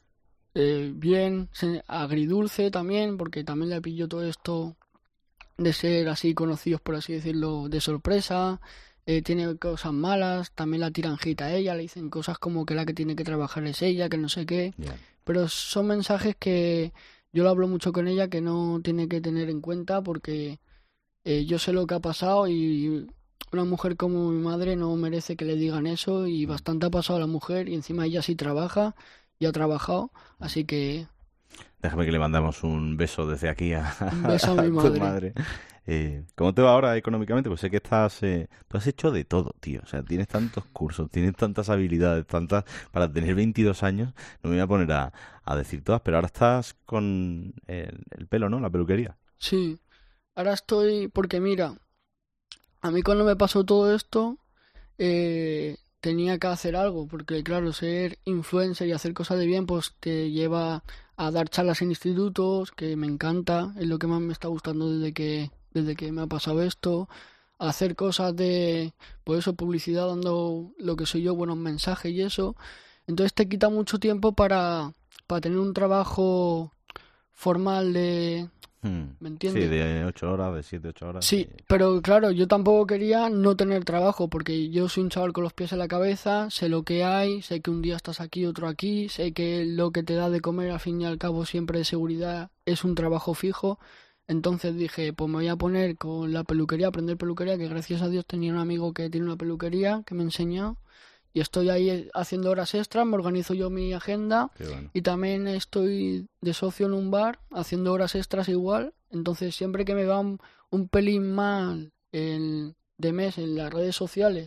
Eh, bien, agridulce también, porque también le pillo todo esto de ser así conocidos, por así decirlo, de sorpresa. Eh, tiene cosas malas, también la tiran hate a ella, le dicen cosas como que la que tiene que trabajar es ella, que no sé qué, yeah. Pero son mensajes que yo lo hablo mucho con ella, que no tiene que tener en cuenta porque eh, yo sé lo que ha pasado y una mujer como mi madre no merece que le digan eso y bastante ha pasado a la mujer y encima ella sí trabaja y ha trabajado, así que... Déjame que le mandamos un beso desde aquí a, un beso a, a mi madre. Tu madre. Eh, ¿Cómo te va ahora económicamente? Pues sé que estás, eh, tú has hecho de todo, tío. O sea, tienes tantos cursos, tienes tantas habilidades, tantas para tener veintidós años. No me voy a poner a, a decir todas, pero ahora estás con el, el pelo, ¿no? La peluquería. Sí, ahora estoy, porque mira, a mí cuando me pasó todo esto, eh, tenía que hacer algo, porque claro, ser influencer y hacer cosas de bien, pues te lleva a dar charlas en institutos, que me encanta, es lo que más me está gustando desde que, desde que me ha pasado esto, a hacer cosas de, pues eso, publicidad, dando lo que soy yo, buenos mensajes y eso. Entonces te quita mucho tiempo para, para tener un trabajo formal de... ¿Me entiendes? Sí, de ocho horas, de siete, ocho horas. Sí, pero claro, yo tampoco quería no tener trabajo, porque yo soy un chaval con los pies en la cabeza, sé lo que hay, sé que un día estás aquí, otro aquí, sé que lo que te da de comer al fin y al cabo siempre de seguridad es un trabajo fijo. Entonces dije, pues me voy a poner con la peluquería, aprender peluquería, que gracias a Dios tenía un amigo que tiene una peluquería que me enseñó. Y estoy ahí haciendo horas extras, me organizo yo mi agenda. Bueno. Y también estoy de socio en un bar, haciendo horas extras igual. Entonces siempre que me va un, un pelín mal el, de mes en las redes sociales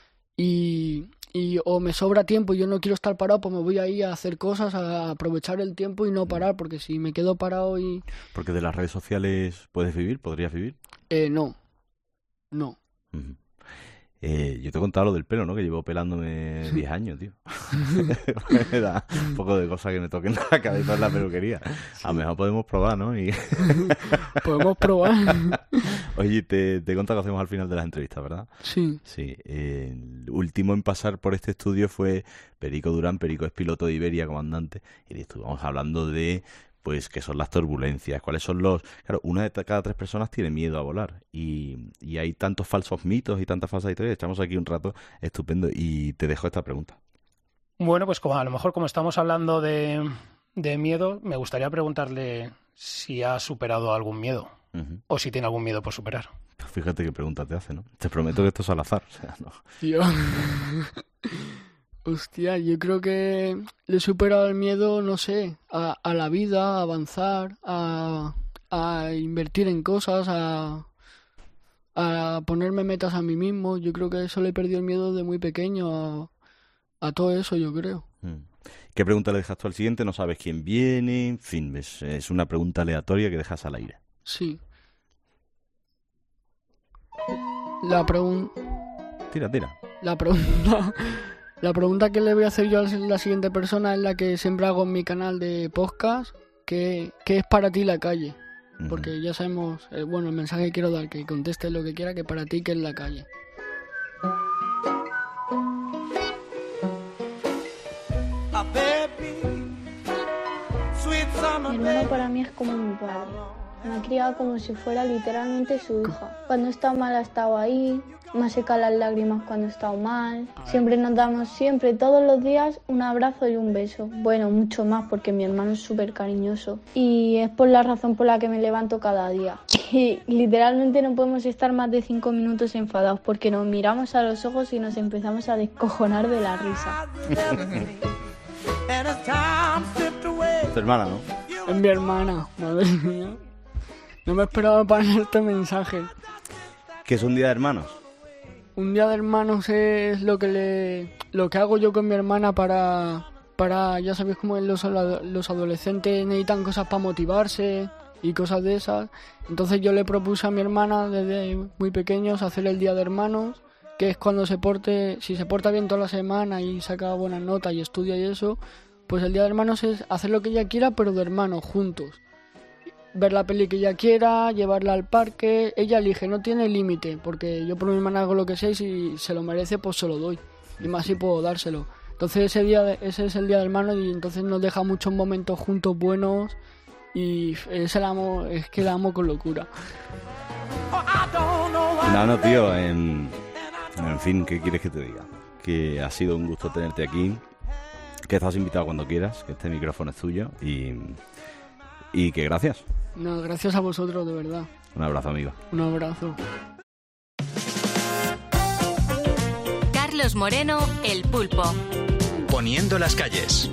y, y o me sobra tiempo y yo no quiero estar parado, pues me voy ahí a hacer cosas, a aprovechar el tiempo y no parar, porque si me quedo parado y... Porque de las redes sociales puedes vivir, podrías vivir. Eh, no, no. Uh-huh. Eh, yo te he contado lo del pelo, ¿no? Que llevo pelándome diez años, tío. Me da un poco de cosa que me toquen la cabeza en la peluquería. Sí. A lo mejor podemos probar, ¿no? Y... podemos probar. Oye, te, te he contado que hacemos al final de las entrevistas, ¿verdad? Sí. Sí. Eh, el último en pasar por este estudio fue Perico Durán. Perico es piloto de Iberia, comandante. Y estuvimos hablando de... pues qué son las turbulencias, cuáles son los... Claro, una de cada tres personas tiene miedo a volar y, y hay tantos falsos mitos y tantas falsas historias. Echamos aquí un rato estupendo y te dejo esta pregunta. Bueno, pues como a lo mejor como estamos hablando de, de miedo, me gustaría preguntarle si ha superado algún miedo uh-huh. o si tiene algún miedo por superar. Fíjate qué pregunta te hace, ¿no? Te prometo que esto es al azar. O sea, no. Tío... Hostia, yo creo que le he superado el miedo, no sé, a, a la vida, a avanzar, a, a invertir en cosas, a, a ponerme metas a mí mismo. Yo creo que eso le he perdido el miedo de muy pequeño a, a todo eso, yo creo. ¿Qué pregunta le dejas tú al siguiente? No sabes quién viene, en fin, es, es una pregunta aleatoria que dejas al aire. Sí. La pregunta... Tira, tira. La pregunta... La pregunta que le voy a hacer yo a la siguiente persona es la que siempre hago en mi canal de podcast, que ¿qué es para ti la calle? Porque uh-huh. ya sabemos, eh, bueno, el mensaje que quiero dar, que conteste lo que quiera, que para ti, ¿qué es la calle? Mi hermano para mí es como mi padre. Me ha criado como si fuera literalmente su hija. Cuando he estado mal ha estado ahí, me ha secado las lágrimas cuando he estado mal. Siempre nos damos, siempre, todos los días, un abrazo y un beso. Bueno, mucho más porque mi hermano es súper cariñoso. Y es por la razón por la que me levanto cada día. Y literalmente no podemos estar más de cinco minutos enfadados porque nos miramos a los ojos y nos empezamos a descojonar de la risa. Tu hermana, ¿no? Es mi hermana, madre mía. No me esperaba para este mensaje. ¿Qué es un día de hermanos? Un día de hermanos es lo que le, lo que hago yo con mi hermana para, para ya sabéis cómo los, los adolescentes necesitan cosas para motivarse y cosas de esas. Entonces yo le propuse a mi hermana desde muy pequeños hacer el día de hermanos, que es cuando se porte, si se porta bien toda la semana y saca buenas notas y estudia y eso, pues el día de hermanos es hacer lo que ella quiera, pero de hermanos, juntos. Ver la peli que ella quiera, llevarla al parque, ella elige, no tiene límite, porque yo por mi hermana hago lo que sé y si se lo merece pues se lo doy, y más si puedo dárselo. Entonces ese día de, ese es el día de hermanos y entonces nos deja muchos momentos juntos buenos y es, el amo, es que la amo con locura. No, no, tío, en, en fin, ¿qué quieres que te diga? Que ha sido un gusto tenerte aquí, que estás invitado cuando quieras, que este micrófono es tuyo y, y que gracias. No, gracias a vosotros, de verdad. Un abrazo, amigo. Un abrazo. Carlos Moreno, El Pulpo. Poniendo las calles.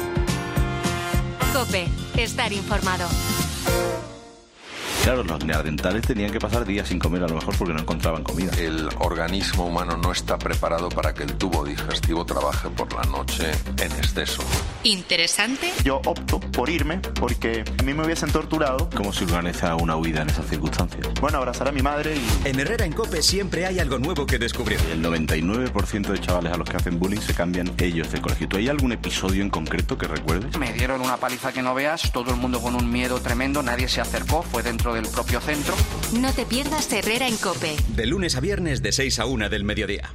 COPE, estar informado. Claro, los neandertales tenían que pasar días sin comer a lo mejor porque no encontraban comida. El organismo humano no está preparado para que el tubo digestivo trabaje por la noche en exceso. ¿Interesante? Yo opto por irme porque a mí me hubiesen torturado. ¿Cómo se organiza una huida en esas circunstancias? Bueno, abrazar a mi madre y... En Herrera en COPE siempre hay algo nuevo que descubrir. El noventa y nueve por ciento de chavales a los que hacen bullying se cambian ellos de colegio. ¿Tú hay algún episodio en concreto que recuerdes? Me dieron una paliza que no veas, todo el mundo con un miedo tremendo, nadie se acercó, fue dentro del propio centro. No te pierdas Herrera en COPE. De lunes a viernes de seis a una del mediodía.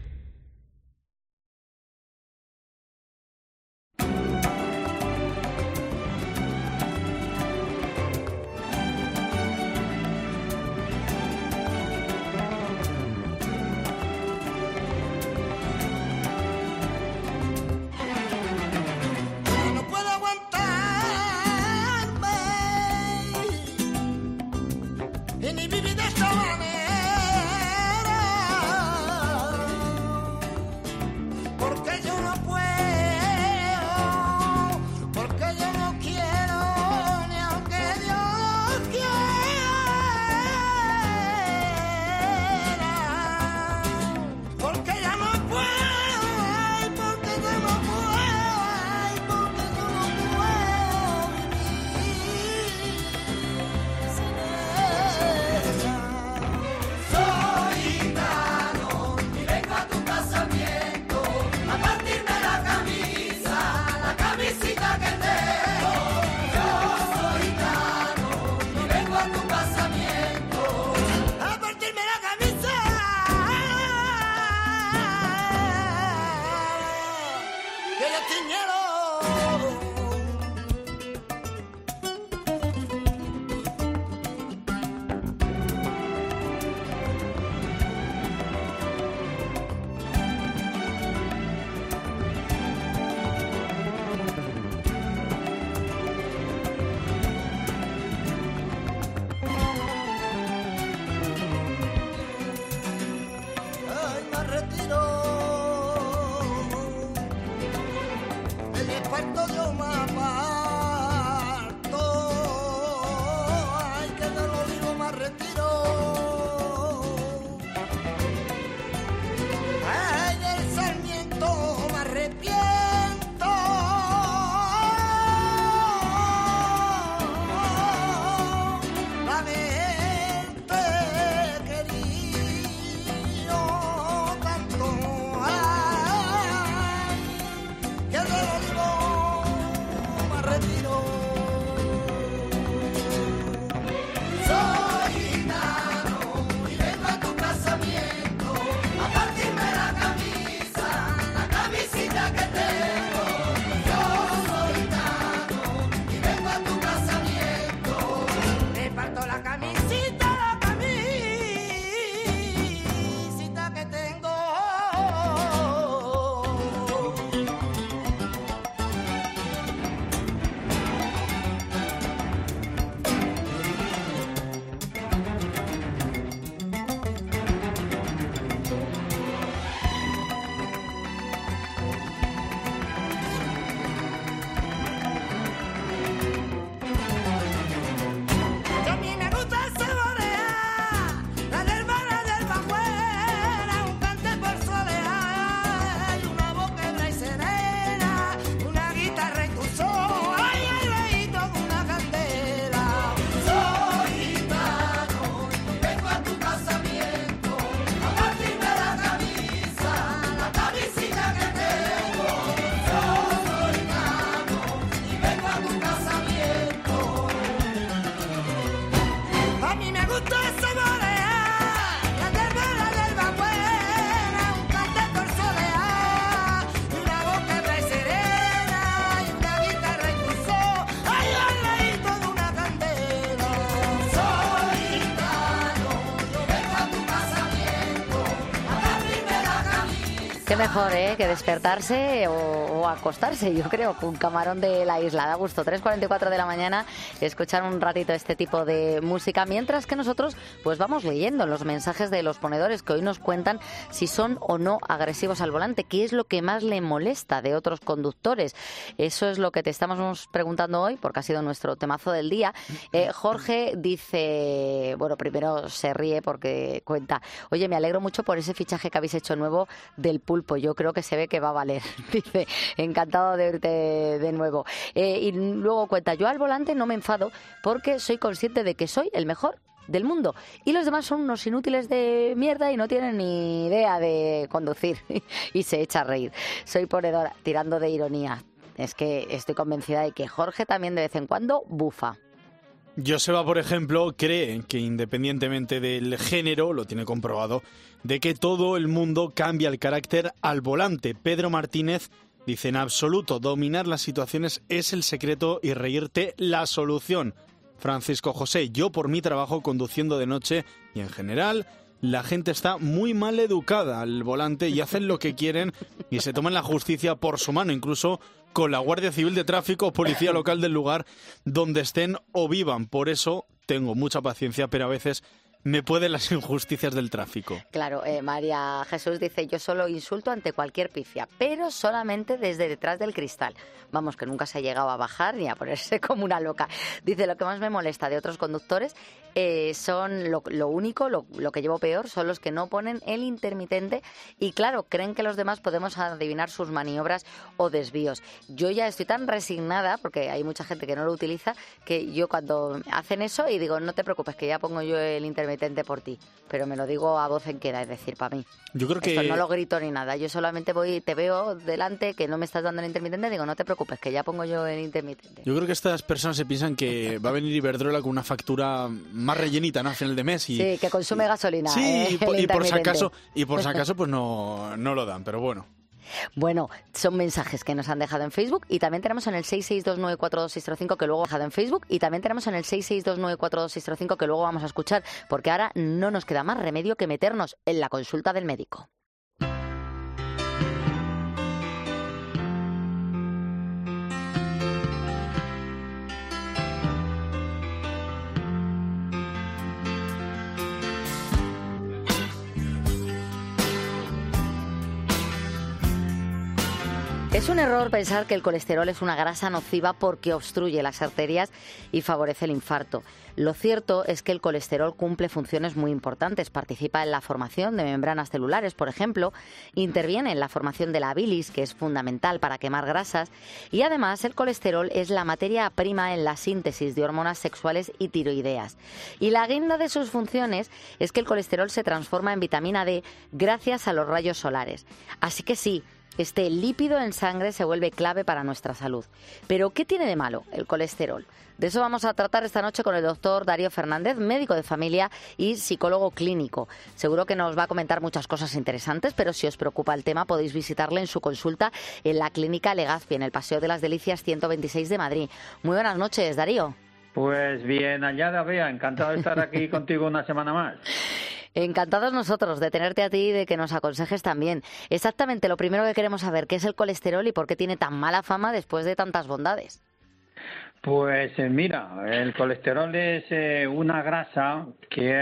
Qué mejor, ¿eh? Que despertarse o, o acostarse, yo creo, con un camarón de la isla. Da gusto, tres cuarenta y cuatro de la mañana, escuchar un ratito este tipo de música, mientras que nosotros pues vamos leyendo los mensajes de los ponedores que hoy nos cuentan si son o no agresivos al volante, qué es lo que más le molesta de otros conductores. Eso es lo que te estamos preguntando hoy, porque ha sido nuestro temazo del día. Eh, Jorge dice, bueno, primero se ríe porque cuenta, oye, me alegro mucho por ese fichaje que habéis hecho nuevo del Pulpo Pulpo, yo creo que se ve que va a valer. Dice, encantado de verte de nuevo. Eh, y luego cuenta, yo al volante no me enfado porque soy consciente de que soy el mejor del mundo y los demás son unos inútiles de mierda y no tienen ni idea de conducir. Y se echa a reír. Soy ponedora, tirando de ironía. Es que estoy convencida de que Jorge también de vez en cuando bufa. Joseba, por ejemplo, cree que independientemente del género, lo tiene comprobado, de que todo el mundo cambia el carácter al volante. Pedro Martínez dice, en absoluto, dominar las situaciones es el secreto y reírte la solución. Francisco José, yo por mi trabajo conduciendo de noche y en general la gente está muy mal educada al volante y hacen lo que quieren y se toman la justicia por su mano, incluso con la Guardia Civil de Tráfico o Policía Local del lugar donde estén o vivan. Por eso tengo mucha paciencia, pero a veces me pueden las injusticias del tráfico. Claro, eh, María Jesús dice, yo solo insulto ante cualquier pifia, pero solamente desde detrás del cristal. Vamos, que nunca se ha llegado a bajar ni a ponerse como una loca. Dice, lo que más me molesta de otros conductores eh, son lo, lo único, lo, lo que llevo peor, son los que no ponen el intermitente y claro, creen que los demás podemos adivinar sus maniobras o desvíos. Yo ya estoy tan resignada, porque hay mucha gente que no lo utiliza, que yo cuando hacen eso y digo, no te preocupes, que ya pongo yo el intermitente por ti, pero me lo digo a voz en queda, es decir, para mí. Yo creo que esto no lo grito ni nada, yo solamente voy, te veo delante que no me estás dando el intermitente, digo, no te preocupes, que ya pongo yo el intermitente. Yo creo que estas personas se piensan que va a venir Iberdrola con una factura más rellenita, ¿no? A final de mes y sí, que consume gasolina. Sí, eh, y, por, y por si acaso, y por si acaso pues no, no lo dan, pero bueno. Bueno, son mensajes que nos han dejado en Facebook y también tenemos en el seis seis dos nueve cuatro dos seis cero cinco que luego dejado en Facebook y también tenemos en el seis seis dos nueve cuatro dos seis cero cinco que luego vamos a escuchar porque ahora no nos queda más remedio que meternos en la consulta del médico. Es un error pensar que el colesterol es una grasa nociva porque obstruye las arterias y favorece el infarto. Lo cierto es que el colesterol cumple funciones muy importantes. Participa en la formación de membranas celulares, por ejemplo, interviene en la formación de la bilis, que es fundamental para quemar grasas, y además el colesterol es la materia prima en la síntesis de hormonas sexuales y tiroideas. Y la guinda de sus funciones es que el colesterol se transforma en vitamina D gracias a los rayos solares. Así que sí, este lípido en sangre se vuelve clave para nuestra salud. ¿Pero qué tiene de malo el colesterol? De eso vamos a tratar esta noche con el doctor Darío Fernández, médico de familia y psicólogo clínico. Seguro que nos va a comentar muchas cosas interesantes, pero si os preocupa el tema podéis visitarle en su consulta en la Clínica Legazpi, en el Paseo de las Delicias ciento veintiséis de Madrid. Muy buenas noches, Darío. Pues bien hallada, Bea. Encantado de estar aquí contigo una semana más. Encantados nosotros de tenerte a ti y de que nos aconsejes también. Exactamente, lo primero que queremos saber, ¿qué es el colesterol y por qué tiene tan mala fama después de tantas bondades? Pues eh, mira, el colesterol es eh, una grasa que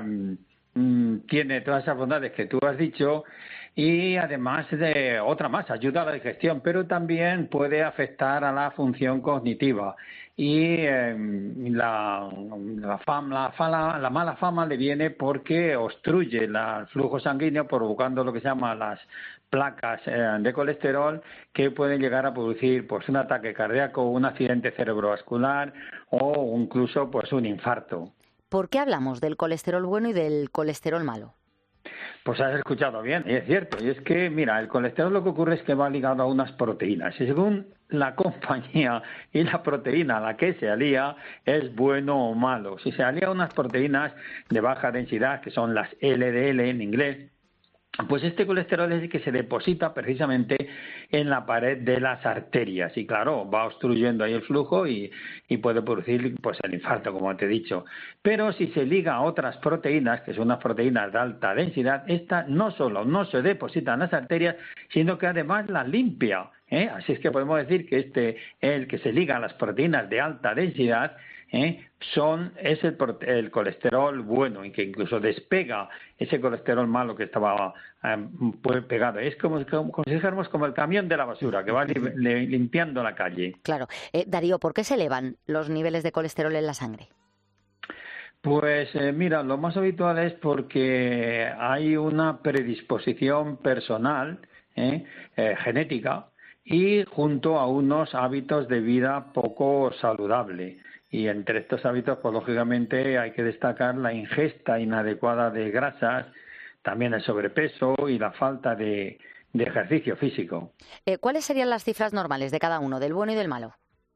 um, tiene todas esas bondades que tú has dicho y además de otra más, ayuda a la digestión, pero también puede afectar a la función cognitiva. Y eh, la, la, fama, la, fama, la mala fama le viene porque obstruye la, el flujo sanguíneo, provocando lo que se llama las placas eh, de colesterol, que pueden llegar a producir pues un ataque cardíaco, un accidente cerebrovascular o incluso pues un infarto. ¿Por qué hablamos del colesterol bueno y del colesterol malo? Pues has escuchado bien, y es cierto. Y es que, mira, el colesterol lo que ocurre es que va ligado a unas proteínas. Y según la compañía y la proteína a la que se alía, es bueno o malo. Si se alía a unas proteínas de baja densidad, que son las L D L en inglés, pues este colesterol es el que se deposita precisamente en la pared de las arterias y claro, va obstruyendo ahí el flujo y, y puede producir pues el infarto, como te he dicho. Pero si se liga a otras proteínas, que son unas proteínas de alta densidad, esta no solo no se deposita en las arterias, sino que además las limpia, ¿eh? Así es que podemos decir que este el que se liga a las proteínas de alta densidad ¿Eh? son es el, el colesterol bueno y que incluso despega ese colesterol malo que estaba eh, pegado. Es como, como, como si dijéramos como el camión de la basura que va li, li, limpiando la calle. Claro. Eh, Darío, ¿por qué se elevan los niveles de colesterol en la sangre? Pues eh, mira, lo más habitual es porque hay una predisposición personal ¿eh? Eh, genética, y junto a unos hábitos de vida poco saludable. Y entre estos hábitos, pues lógicamente hay que destacar la ingesta inadecuada de grasas, también el sobrepeso y la falta de, de ejercicio físico. Eh, ¿Cuáles serían las cifras normales de cada uno, del bueno y del malo?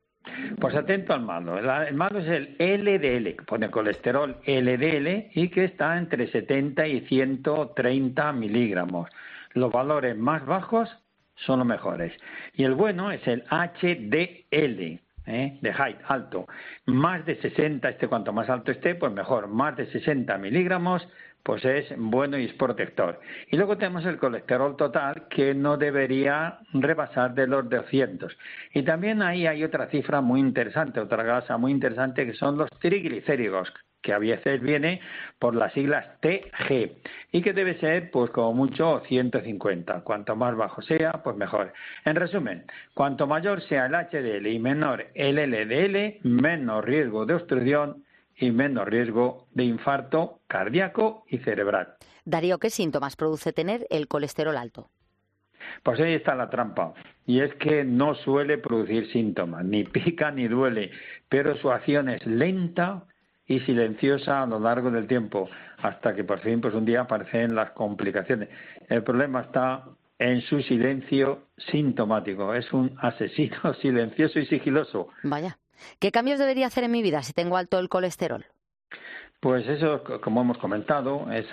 Pues atento al malo. El, el malo es el L D L, que pone colesterol L D L y que está entre setenta y ciento treinta miligramos. Los valores más bajos son los mejores. Y el bueno es el H D L. ¿Eh? De height, alto, más de sesenta, este cuanto más alto esté, pues mejor, más de sesenta miligramos, pues es bueno y es protector. Y luego tenemos el colesterol total, que no debería rebasar de los doscientos. Y también ahí hay otra cifra muy interesante, otra grasa muy interesante, que son los triglicéridos, que a veces viene por las siglas T G, y que debe ser, pues como mucho, ciento cincuenta. Cuanto más bajo sea, pues mejor. En resumen, cuanto mayor sea el H D L y menor el L D L, menos riesgo de obstrucción y menos riesgo de infarto cardíaco y cerebral. Darío, ¿qué síntomas produce tener el colesterol alto? Pues ahí está la trampa, y es que no suele producir síntomas, ni pica ni duele, pero su acción es lenta y silenciosa a lo largo del tiempo, hasta que por fin pues un día aparecen las complicaciones. El problema está en su silencio sintomático, es un asesino silencioso y sigiloso. Vaya, ¿qué cambios debería hacer en mi vida si tengo alto el colesterol? Pues eso, como hemos comentado, ese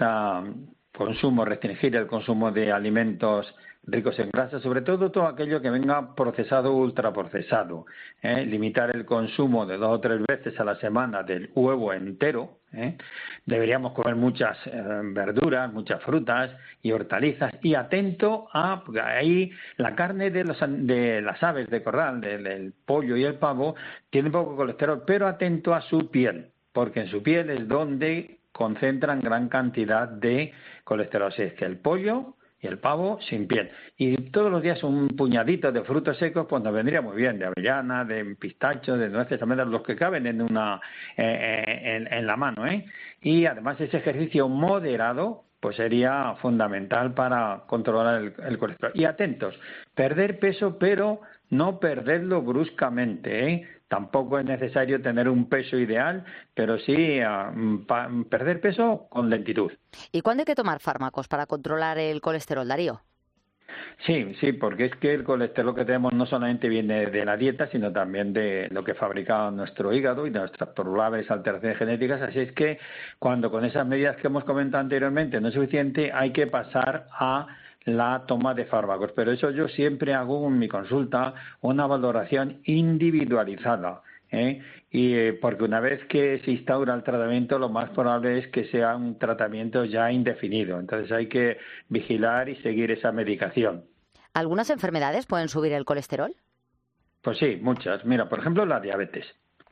consumo, restringir el consumo de alimentos ricos en grasa, sobre todo todo aquello que venga procesado o ultraprocesado, ¿eh? Limitar el consumo de dos o tres veces a la semana del huevo entero, ¿eh? Deberíamos comer muchas eh, verduras, muchas frutas y hortalizas, y atento a, porque ahí la carne de, los, de las aves de corral, del, del pollo y el pavo, tiene poco colesterol, pero atento a su piel, porque en su piel es donde concentran gran cantidad de colesterol. Así es que el pollo y el pavo sin piel. Y todos los días un puñadito de frutos secos, pues nos vendría muy bien, de avellana, de pistacho, de nueces, también los que caben en una eh, en, en la mano, ¿eh? Y además ese ejercicio moderado pues sería fundamental para controlar el, el colesterol. Y atentos, perder peso, pero no perderlo bruscamente, ¿eh? Tampoco es necesario tener un peso ideal, pero sí uh, pa, perder peso con lentitud. ¿Y cuándo hay que tomar fármacos para controlar el colesterol, Darío? Sí, sí, porque es que el colesterol que tenemos no solamente viene de la dieta, sino también de lo que fabrica nuestro hígado y de nuestras probables alteraciones genéticas. Así es que cuando con esas medidas que hemos comentado anteriormente no es suficiente, hay que pasar a la toma de fármacos, pero eso yo siempre hago en mi consulta una valoración individualizada, ¿eh? Y eh, porque una vez que se instaura el tratamiento, lo más probable es que sea un tratamiento ya indefinido, entonces hay que vigilar y seguir esa medicación. ¿Algunas enfermedades pueden subir el colesterol? Pues sí, muchas. Mira, por ejemplo, la diabetes,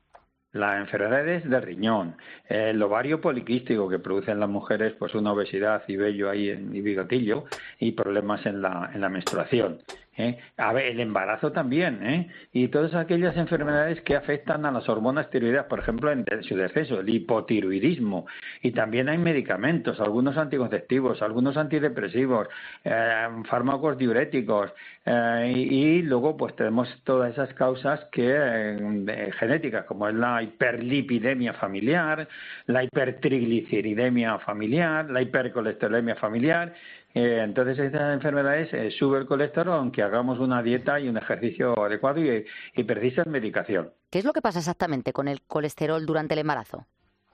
las enfermedades del riñón, el ovario poliquístico que producen las mujeres, pues una obesidad y vello ahí en, y bigotillo, y problemas en la, en la menstruación. ¿eh? A ver, el embarazo también, ¿eh? Y todas aquellas enfermedades que afectan a las hormonas tiroideas, por ejemplo, en su descenso, el hipotiroidismo. Y también hay medicamentos, algunos anticonceptivos, algunos antidepresivos, eh, fármacos diuréticos, eh, y, y luego pues tenemos todas esas causas que eh, genéticas, como es la hiperlipidemia familiar, la hipertrigliceridemia familiar, la hipercolesterolemia familiar. Eh, entonces estas enfermedades eh, sube el colesterol aunque hagamos una dieta y un ejercicio adecuado y, y precisan medicación. ¿Qué es lo que pasa exactamente con el colesterol durante el embarazo?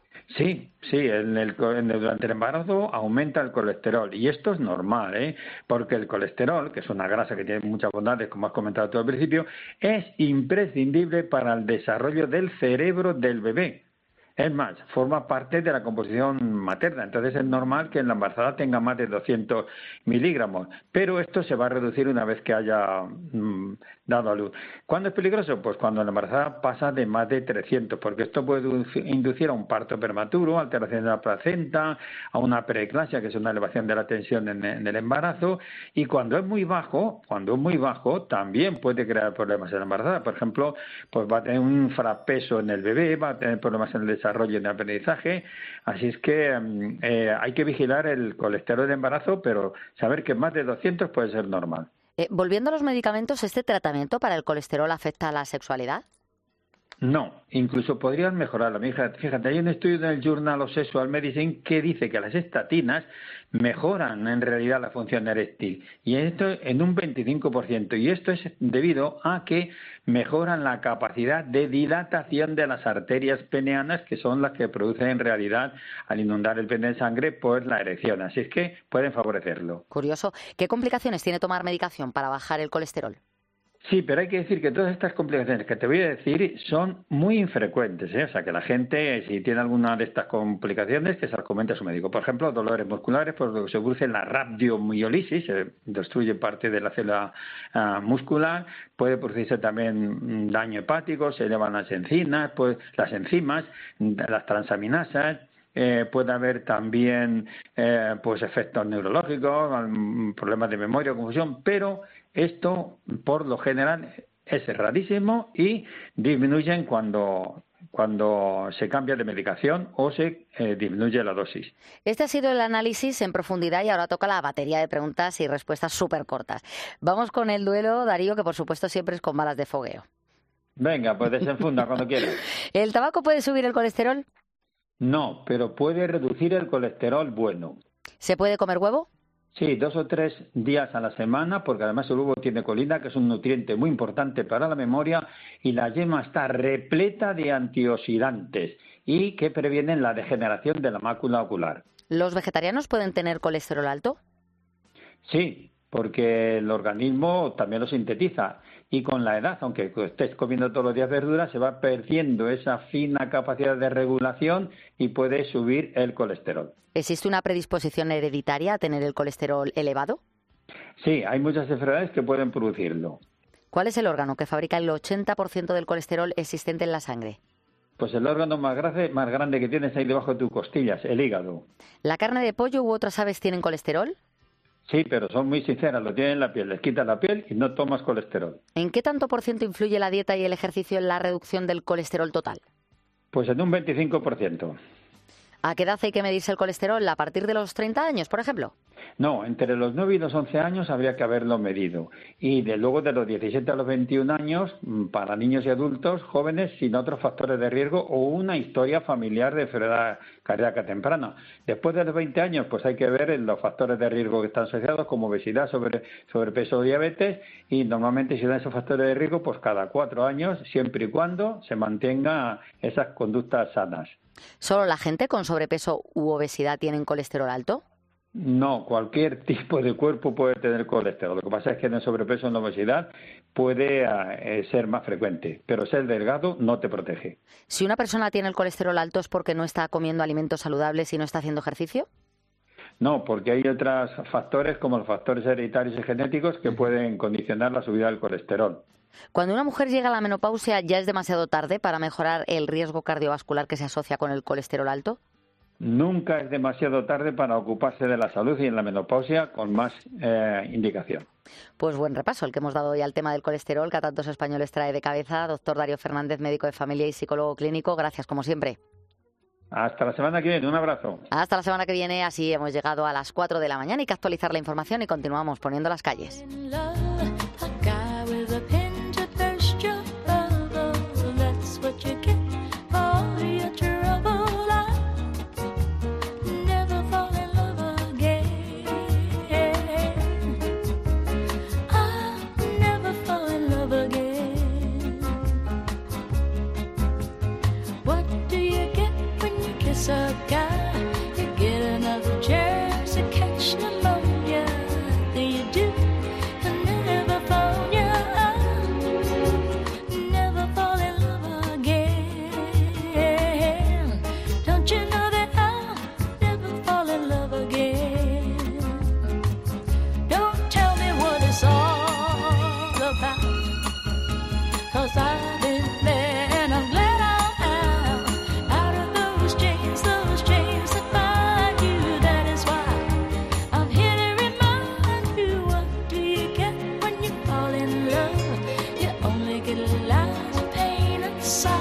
Sí, sí, en el, en el, durante el embarazo aumenta el colesterol y esto es normal, ¿eh? Porque el colesterol, que es una grasa que tiene muchas bondades, como has comentado tú al principio, es imprescindible para el desarrollo del cerebro del bebé. Es más, forma parte de la composición materna, entonces es normal que en la embarazada tenga más de doscientos miligramos, pero esto se va a reducir una vez que haya mmm, dado a luz. ¿Cuándo es peligroso? Pues cuando la embarazada pasa de más de trescientos, porque esto puede inducir a un parto prematuro, alteración de la placenta, a una preeclampsia, que es una elevación de la tensión en, en el embarazo, y cuando es muy bajo, cuando es muy bajo, también puede crear problemas en la embarazada. Por ejemplo, pues va a tener un infrapeso en el bebé, va a tener problemas en el desarrollo desarrollo y aprendizaje. Así es que eh, hay que vigilar el colesterol de embarazo, pero saber que más de doscientos puede ser normal. Eh, volviendo a los medicamentos, ¿este tratamiento para el colesterol afecta a la sexualidad? No, incluso podrían mejorarla. Fíjate, hay un estudio en el Journal of Sexual Medicine que dice que las estatinas mejoran en realidad la función eréctil, y esto en un veinticinco por ciento, y esto es debido a que mejoran la capacidad de dilatación de las arterias peneanas, que son las que producen en realidad, al inundar el pene de sangre, pues la erección. Así es que pueden favorecerlo. Curioso. ¿Qué complicaciones tiene tomar medicación para bajar el colesterol? Sí, pero hay que decir que todas estas complicaciones que te voy a decir son muy infrecuentes, ¿eh? O sea, que la gente, si tiene alguna de estas complicaciones, que se las comente a su médico. Por ejemplo, dolores musculares, pues lo que se produce en la rabdomiólisis, se destruye parte de la célula uh, muscular, puede producirse también daño hepático, se elevan las enzimas, pues, las enzimas, las transaminasas. Eh, puede haber también eh, pues efectos neurológicos, problemas de memoria, confusión, pero esto por lo general es rarísimo y disminuyen cuando cuando se cambia de medicación o se eh, disminuye la dosis. Este ha sido el análisis en profundidad y ahora toca la batería de preguntas y respuestas súper cortas. Vamos con el duelo, Darío, que por supuesto siempre es con balas de fogueo. Venga, pues desenfunda cuando quieras. ¿El tabaco puede subir el colesterol? No, pero puede reducir el colesterol bueno. ¿Se puede comer huevo? Sí, dos o tres días a la semana, porque además el huevo tiene colina, que es un nutriente muy importante para la memoria, y la yema está repleta de antioxidantes y que previenen la degeneración de la mácula ocular. ¿Los vegetarianos pueden tener colesterol alto? Sí, porque el organismo también lo sintetiza. Y con la edad, aunque estés comiendo todos los días verduras, se va perdiendo esa fina capacidad de regulación y puede subir el colesterol. ¿Existe una predisposición hereditaria a tener el colesterol elevado? Sí, hay muchas enfermedades que pueden producirlo. ¿Cuál es el órgano que fabrica el ochenta por ciento del colesterol existente en la sangre? Pues el órgano más grande, más grande que tienes ahí debajo de tus costillas, el hígado. ¿La carne de pollo u otras aves tienen colesterol? Sí, pero son muy sinceras, lo tienen en la piel, les quitas la piel y no tomas colesterol. ¿En qué tanto por ciento influye la dieta y el ejercicio en la reducción del colesterol total? Pues en un veinticinco por ciento. ¿A qué edad hay que medirse el colesterol? ¿A partir de los treinta años, por ejemplo? No, entre los nueve y los once años habría que haberlo medido. Y de luego de los diecisiete a los veintiún años, para niños y adultos jóvenes sin otros factores de riesgo o una historia familiar de enfermedad cardíaca temprana. Después de los veinte años, pues hay que ver los factores de riesgo que están asociados, como obesidad, sobre, sobrepeso o diabetes, y normalmente si dan esos factores de riesgo, pues cada cuatro años, siempre y cuando se mantengan esas conductas sanas. ¿Solo la gente con sobrepeso u obesidad tienen colesterol alto? No, cualquier tipo de cuerpo puede tener colesterol. Lo que pasa es que en el sobrepeso, en la obesidad, puede eh, ser más frecuente, pero ser delgado no te protege. Si una persona tiene el colesterol alto, ¿es porque no está comiendo alimentos saludables y no está haciendo ejercicio? No, porque hay otros factores, como los factores hereditarios y genéticos, que pueden condicionar la subida del colesterol. Cuando una mujer llega a la menopausia, ¿ya es demasiado tarde para mejorar el riesgo cardiovascular que se asocia con el colesterol alto? Nunca es demasiado tarde para ocuparse de la salud y en la menopausia con más eh, indicación. Pues buen repaso el que hemos dado hoy al tema del colesterol, que a tantos españoles trae de cabeza. Doctor Darío Fernández, médico de familia y psicólogo clínico, gracias como siempre. Hasta la semana que viene, un abrazo. Hasta la semana que viene, así hemos llegado a las cuatro de la mañana. Hay que actualizar la información y continuamos poniendo las calles. A guy, you get another chance to catch pneumonia. Do you do? And never fall, yeah, never fall in love again. Don't you know that I'll never fall in love again? Don't tell me what it's all about, 'cause I've been there and I'm glad. Lies of pain and sorrow.